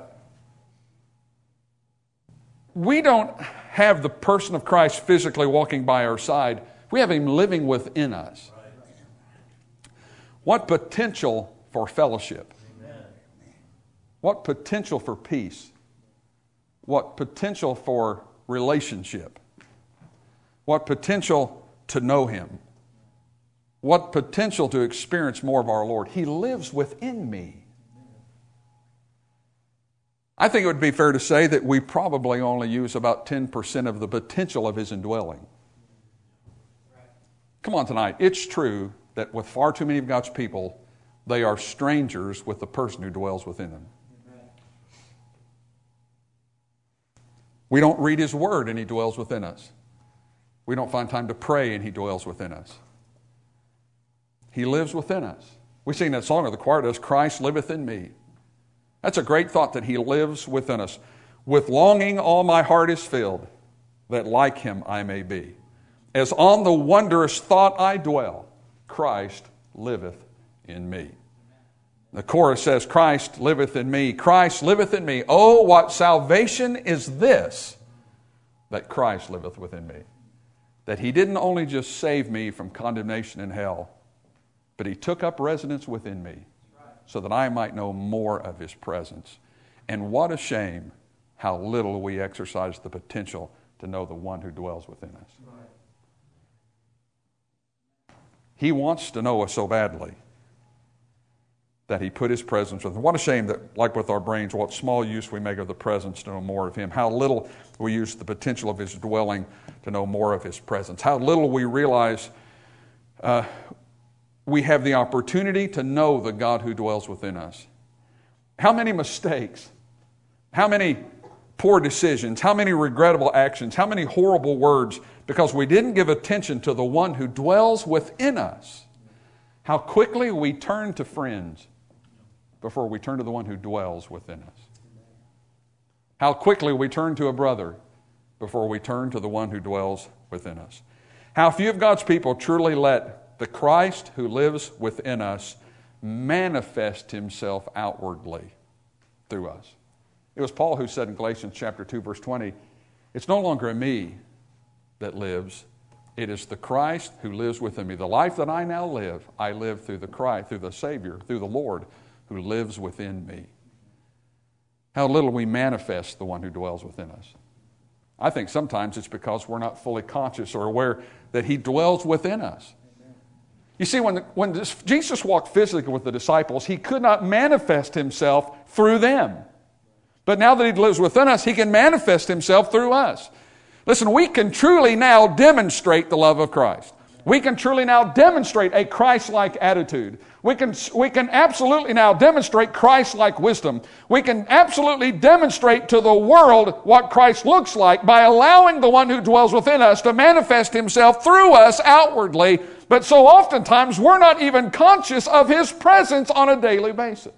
Speaker 2: we don't have the person of Christ physically walking by our side. We have Him living within us. What potential for fellowship? What potential for peace? What potential for relationship? What potential to know Him? What potential to experience more of our Lord? He lives within me. I think it would be fair to say that we probably only use about ten percent of the potential of His indwelling. Come on tonight. It's true that with far too many of God's people, they are strangers with the person who dwells within them. We don't read His Word and He dwells within us. We don't find time to pray and He dwells within us. He lives within us. We sing that song of the choir does, Christ liveth in me. That's a great thought that He lives within us. With longing all my heart is filled, that like Him I may be. As on the wondrous thought I dwell, Christ liveth in me. The chorus says, Christ liveth in me. Christ liveth in me. Oh, what salvation is this, that Christ liveth within me. That He didn't only just save me from condemnation in hell, but He took up residence within me so that I might know more of His presence. And what a shame how little we exercise the potential to know the one who dwells within us. He wants to know us so badly that He put His presence with us. What a shame that, like with our brains, what small use we make of the presence to know more of Him. How little we use the potential of His dwelling to know more of His presence. How little we realize uh, we have the opportunity to know the God who dwells within us. How many mistakes, how many poor decisions, how many regrettable actions, how many horrible words, because we didn't give attention to the one who dwells within us. How quickly we turn to friends before we turn to the one who dwells within us. How quickly we turn to a brother before we turn to the one who dwells within us. How few of God's people truly let the Christ who lives within us manifest Himself outwardly through us. It was Paul who said in Galatians chapter two, verse twenty, it's no longer me that lives, it is the Christ who lives within me. The life that I now live, I live through the Christ, through the Savior, through the Lord who lives within me. How little we manifest the one who dwells within us. I think sometimes it's because we're not fully conscious or aware that He dwells within us. You see, when, the, when this, Jesus walked physically with the disciples, He could not manifest Himself through them. But now that He lives within us, He can manifest Himself through us. Listen, we can truly now demonstrate the love of Christ. We can truly now demonstrate a Christ-like attitude. We can, we can absolutely now demonstrate Christ-like wisdom. We can absolutely demonstrate to the world what Christ looks like by allowing the one who dwells within us to manifest Himself through us outwardly. But so oftentimes we're not even conscious of His presence on a daily basis.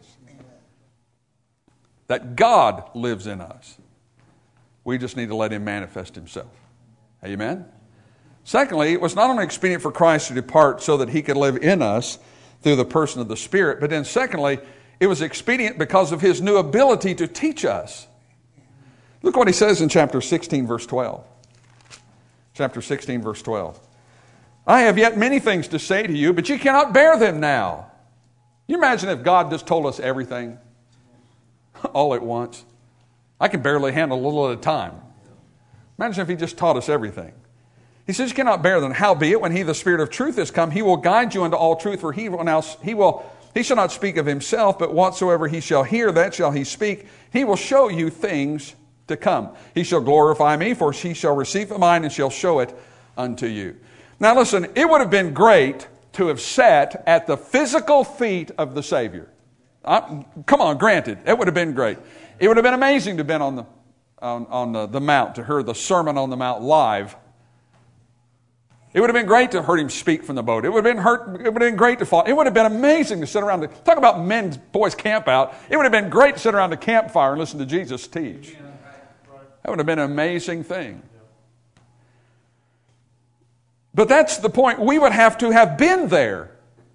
Speaker 2: That God lives in us. We just need to let Him manifest Himself. Amen? Secondly, it was not only expedient for Christ to depart so that He could live in us through the person of the Spirit, but then secondly, it was expedient because of His new ability to teach us. Look what He says in chapter sixteen, verse twelve. Chapter sixteen, verse twelve. I have yet many things to say to you, but you cannot bear them now. You imagine if God just told us everything all at once? I can barely handle a little at a time. Imagine if He just taught us everything. He says, you cannot bear them. Howbeit, when He, the Spirit of truth, is come, He will guide you into all truth, for He will now, He will, He shall not speak of Himself, but whatsoever He shall hear, that shall He speak. He will show you things to come. He shall glorify Me, for He shall receive of mine, and shall show it unto you. Now listen, it would have been great to have sat at the physical feet of the Savior. I, come on, granted, it would have been great. It would have been amazing to have been on the, on, on the, the Mount, to hear the Sermon on the Mount live. It would have been great to have heard Him speak from the boat. It would have been, hurt, it would have been great to fall. It would have been amazing to sit around. The, talk about men's, boys' camp out. It would have been great to sit around the campfire and listen to Jesus teach. That would have been an amazing thing. But that's the point. We would have to have been there.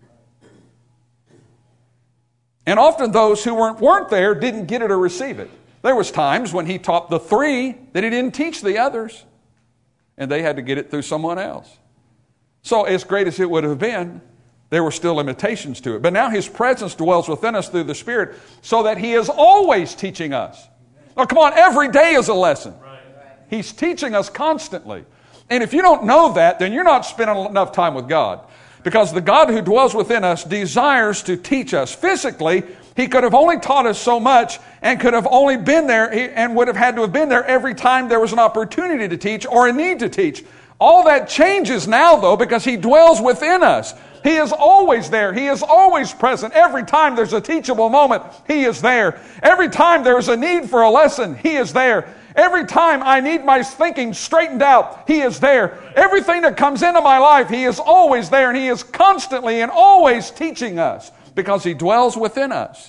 Speaker 2: And often those who weren't, weren't there didn't get it or receive it. There was times when he taught the three that he didn't teach the others. And they had to get it through someone else. So as great as it would have been, there were still limitations to it. But now his presence dwells within us through the Spirit so that he is always teaching us. Now come on, every day is a lesson. He's teaching us constantly. And if you don't know that, then you're not spending enough time with God. Because the God who dwells within us desires to teach us. Physically, he could have only taught us so much and could have only been there and would have had to have been there every time there was an opportunity to teach or a need to teach. All that changes now, though, because he dwells within us. He is always there. He is always present. Every time there's a teachable moment, he is there. Every time there's a need for a lesson, he is there. Every time I need my thinking straightened out, he is there. Everything that comes into my life, he is always there, and he is constantly and always teaching us because he dwells within us.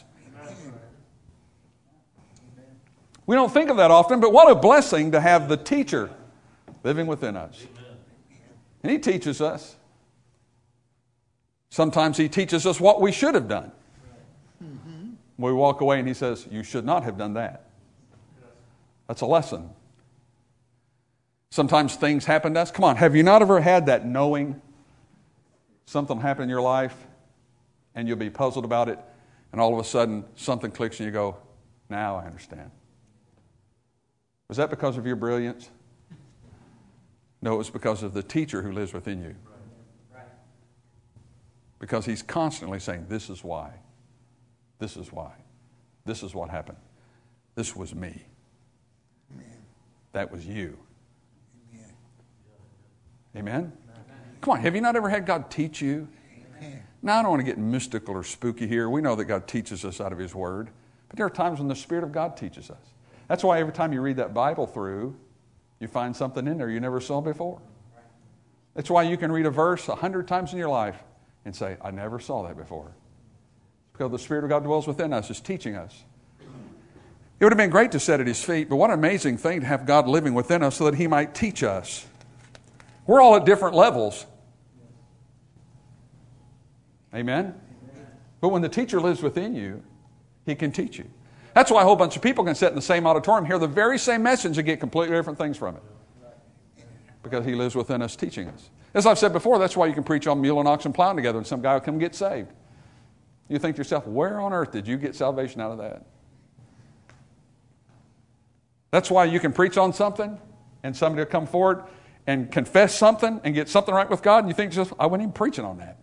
Speaker 2: We don't think of that often, but what a blessing to have the teacher living within us. And he teaches us. Sometimes he teaches us what we should have done. We walk away and he says, you should not have done that. That's a lesson. Sometimes things happen to us. Come on, have you not ever had that knowing something happened in your life and you'll be puzzled about it and all of a sudden something clicks and you go, now I understand. Was that because of your brilliance? No, it was because of the teacher who lives within you. Because he's constantly saying, this is why. This is why. This is what happened. This was me. Amen. That was you. Amen. Amen? Come on, have you not ever had God teach you? Amen. Now, I don't want to get mystical or spooky here. We know that God teaches us out of his word. But there are times when the Spirit of God teaches us. That's why every time you read that Bible through, you find something in there you never saw before. That's why you can read a verse a hundred times in your life and say, I never saw that before. Because the Spirit of God dwells within us, is teaching us. It would have been great to sit at his feet, but what an amazing thing to have God living within us so that he might teach us. We're all at different levels. Amen? But when the teacher lives within you, he can teach you. That's why a whole bunch of people can sit in the same auditorium, hear the very same message, and get completely different things from it. Because he lives within us teaching us. As I've said before, that's why you can preach on mule and ox and plowing together and some guy will come get saved. You think to yourself, where on earth did you get salvation out of that? That's why you can preach on something and somebody will come forward and confess something and get something right with God and you think, just, I wasn't even preaching on that.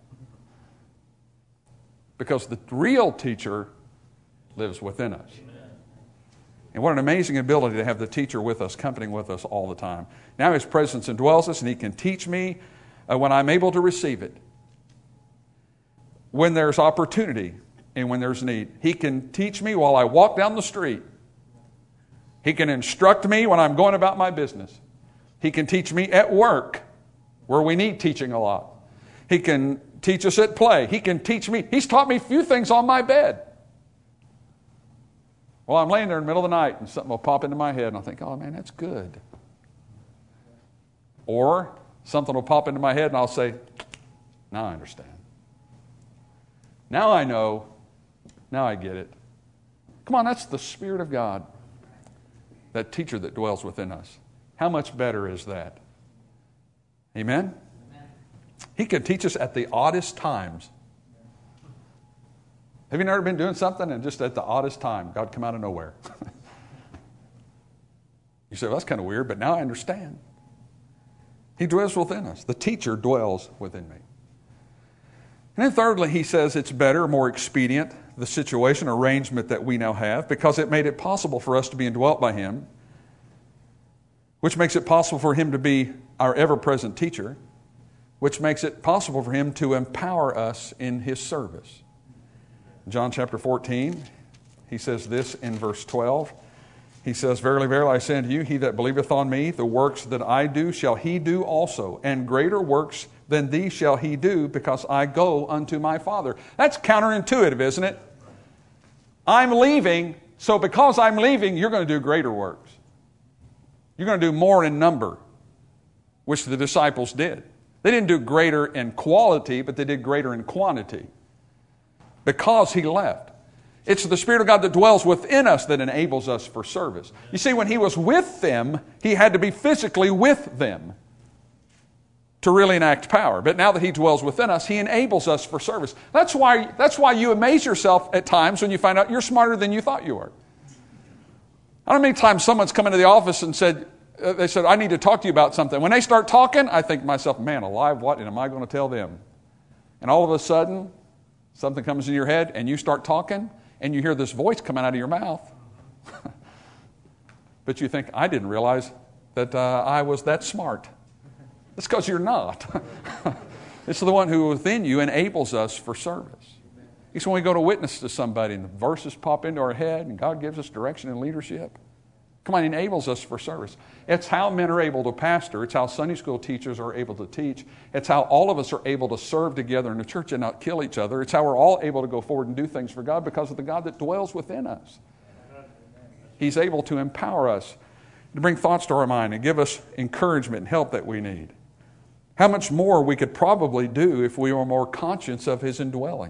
Speaker 2: Because the real teacher lives within us. And what an amazing ability to have the teacher with us, accompanying with us all the time. Now his presence indwells us and he can teach me uh, when I'm able to receive it. When there's opportunity and when there's need. He can teach me while I walk down the street. He can instruct me when I'm going about my business. He can teach me at work, where we need teaching a lot. He can teach us at play. He can teach me. He's taught me a few things on my bed. Well, I'm laying there in the middle of the night and something will pop into my head and I'll think, oh man, that's good. Or something will pop into my head and I'll say, now I understand. Now I know. Now I get it. Come on, that's the Spirit of God. That teacher that dwells within us. How much better is that? Amen? Amen. He can teach us at the oddest times. Have you never been doing something and just at the oddest time, God come out of nowhere? You say, well, that's kind of weird, but now I understand. He dwells within us. The teacher dwells within me. And then thirdly, he says it's better, more expedient, the situation, arrangement that we now have, because it made it possible for us to be indwelt by him, which makes it possible for him to be our ever-present teacher, which makes it possible for him to empower us in his service. John chapter fourteen, he says this in verse twelve. He says, verily, verily, I say unto you, he that believeth on me, the works that I do shall he do also, and greater works than these shall he do, because I go unto my Father. That's counterintuitive, isn't it? I'm leaving, so because I'm leaving, you're going to do greater works. You're going to do more in number, which the disciples did. They didn't do greater in quality, but they did greater in quantity because He left. It's the Spirit of God that dwells within us that enables us for service. You see, when He was with them, He had to be physically with them to really enact power. But now that He dwells within us, He enables us for service. That's why, that's why you amaze yourself at times when you find out you're smarter than you thought you were. I don't know how many times someone's come into the office and said, uh, they said, I need to talk to you about something. When they start talking, I think to myself, man alive, what am I going to tell them? And all of a sudden, something comes in your head and you start talking and you hear this voice coming out of your mouth. But you think, I didn't realize that uh, I was that smart. It's because you're not. It's the one who within you enables us for service. It's when we go to witness to somebody and the verses pop into our head and God gives us direction and leadership. Come on, He enables us for service. It's how men are able to pastor. It's how Sunday school teachers are able to teach. It's how all of us are able to serve together in the church and not kill each other. It's how we're all able to go forward and do things for God because of the God that dwells within us. He's able to empower us, to bring thoughts to our mind and give us encouragement and help that we need. How much more we could probably do if we were more conscious of His indwelling.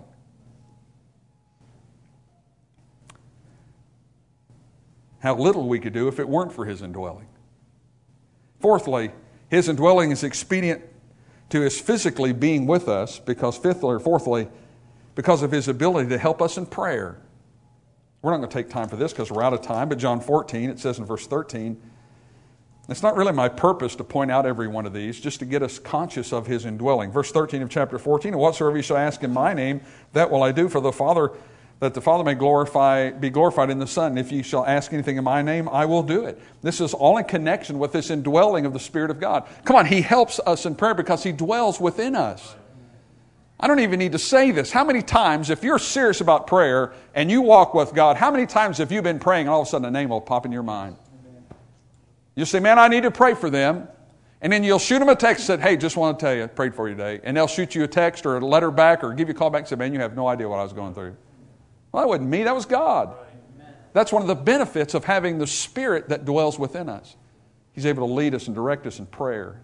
Speaker 2: How little we could do if it weren't for His indwelling. Fourthly, His indwelling is expedient to His physically being with us because fifthly or fourthly, because of His ability to help us in prayer. We're not going to take time for this because we're out of time, but John fourteen, it says in verse thirteen, it's not really my purpose to point out every one of these, just to get us conscious of His indwelling. Verse thirteen of chapter fourteen, and whatsoever you shall ask in my name, that will I do for the Father, that the Father may glorify, be glorified in the Son. And if you shall ask anything in my name, I will do it. This is all in connection with this indwelling of the Spirit of God. Come on, He helps us in prayer because He dwells within us. I don't even need to say this. How many times, if you're serious about prayer and you walk with God, how many times have you been praying and all of a sudden a name will pop in your mind? You say, man, I need to pray for them. And then you'll shoot them a text and say, hey, just want to tell you, I prayed for you today. And they'll shoot you a text or a letter back or give you a call back and say, man, you have no idea what I was going through. Well, that wasn't me, that was God. That's one of the benefits of having the Spirit that dwells within us. He's able to lead us and direct us in prayer.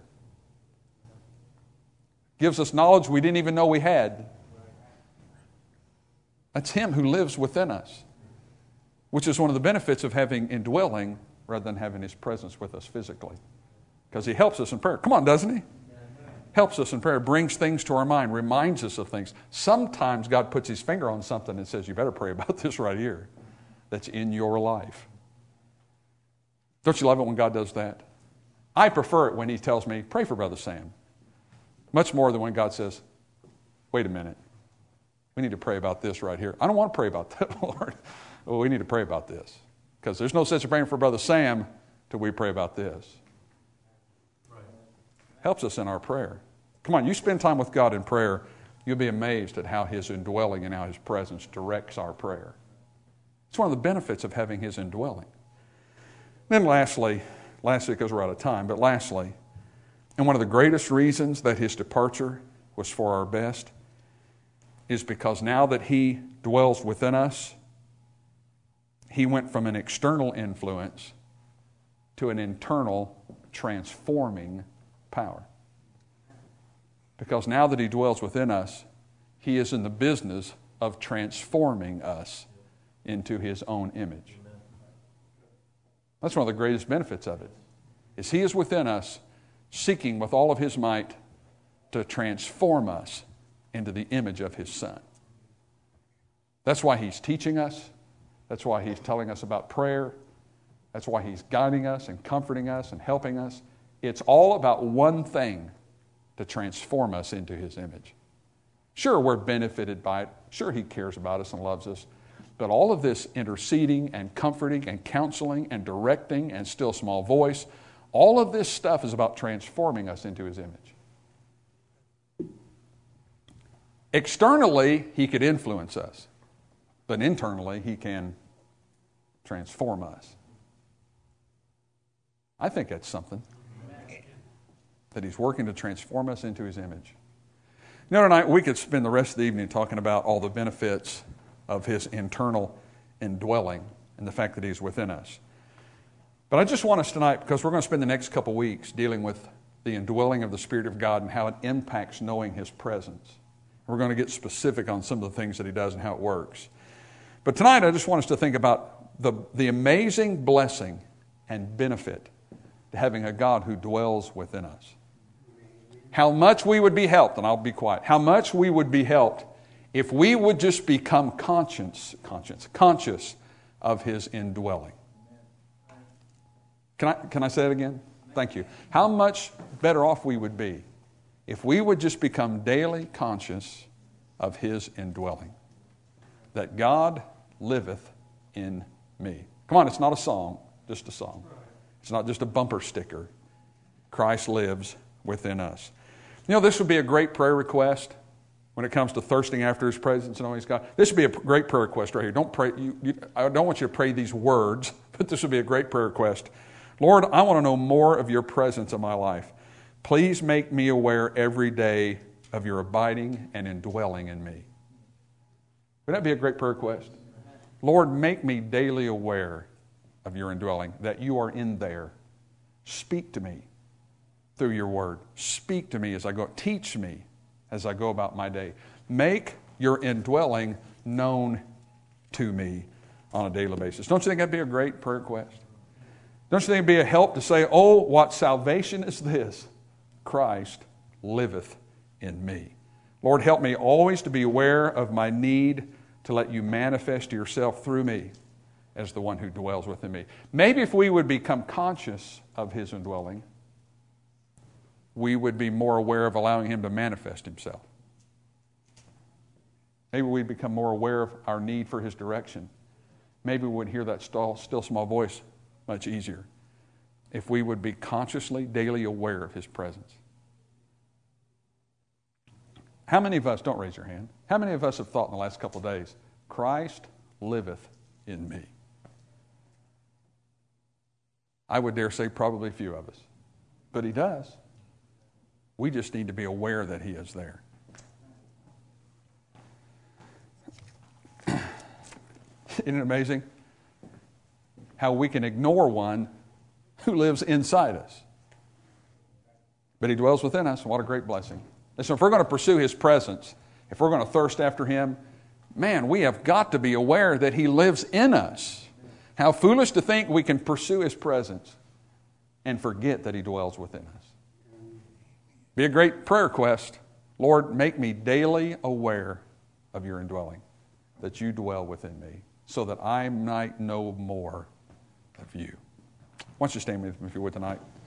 Speaker 2: Gives us knowledge we didn't even know we had. That's Him who lives within us, which is one of the benefits of having indwelling rather than having His presence with us physically. Because He helps us in prayer. Come on, doesn't He? Helps us in prayer, brings things to our mind, reminds us of things. Sometimes God puts His finger on something and says, you better pray about this right here that's in your life. Don't you love it when God does that? I prefer it when He tells me, pray for Brother Sam. Much more than when God says, wait a minute, we need to pray about this right here. I don't want to pray about that, Lord. Well, we need to pray about this. Because there's no sense of praying for Brother Sam till we pray about this. Helps us in our prayer. Come on, you spend time with God in prayer, you'll be amazed at how His indwelling and how His presence directs our prayer. It's one of the benefits of having His indwelling. Then lastly, lastly because we're out of time, but lastly, and one of the greatest reasons that His departure was for our best is because now that He dwells within us, He went from an external influence to an internal transforming power. Because now that He dwells within us, He is in the business of transforming us into His own image. That's one of the greatest benefits of it, is He is within us, seeking with all of His might to transform us into the image of His Son. That's why He's teaching us. That's why He's telling us about prayer. That's why He's guiding us and comforting us and helping us. It's all about one thing, to transform us into His image. Sure, we're benefited by it. Sure, He cares about us and loves us. But all of this interceding and comforting and counseling and directing and still small voice, all of this stuff is about transforming us into His image. Externally, He could influence us. But internally, He can transform us. I think that's something. That He's working to transform us into His image. You know, tonight we could spend the rest of the evening talking about all the benefits of His internal indwelling and the fact that He's within us. But I just want us tonight, because we're going to spend the next couple weeks dealing with the indwelling of the Spirit of God and how it impacts knowing His presence. We're going to get specific on some of the things that He does and how it works. But tonight I just want us to think about the, the amazing blessing and benefit to having a God who dwells within us. How much we would be helped, and I'll be quiet, how much we would be helped if we would just become conscious, conscious, conscious of His indwelling. Can I, can I say it again? Thank you. How much better off we would be if we would just become daily conscious of His indwelling. That God liveth in me. Come on, it's not a song, just a song. It's not just a bumper sticker. Christ lives within us. You know, this would be a great prayer request when it comes to thirsting after His presence and all He's got. This would be a great prayer request right here. Don't pray. You, you, I don't want you to pray these words, but this would be a great prayer request. Lord, I want to know more of Your presence in my life. Please make me aware every day of Your abiding and indwelling in me. Would that be a great prayer request? Lord, make me daily aware of Your indwelling, that You are in there. Speak to me through Your word. Speak to me as I go. Teach me as I go about my day. Make Your indwelling known to me on a daily basis. Don't you think that'd be a great prayer request? Don't you think it'd be a help to say, oh, what salvation is this? Christ liveth in me. Lord, help me always to be aware of my need to let You manifest Yourself through me as the one who dwells within me. Maybe if we would become conscious of His indwelling, we would be more aware of allowing Him to manifest Himself. Maybe we'd become more aware of our need for His direction. Maybe we would hear that still, still small voice much easier if we would be consciously, daily aware of His presence. How many of us, don't raise your hand, how many of us have thought in the last couple of days, Christ liveth in me? I would dare say probably a few of us. But He does. We just need to be aware that He is there. Isn't it amazing how we can ignore one who lives inside us? But He dwells within us. What a great blessing. Listen, if we're going to pursue His presence, if we're going to thirst after Him, man, we have got to be aware that He lives in us. How foolish to think we can pursue His presence and forget that He dwells within us. Be a great prayer request. Lord, make me daily aware of Your indwelling, that You dwell within me, so that I might know more of You. Why don't you stand with me if you would tonight?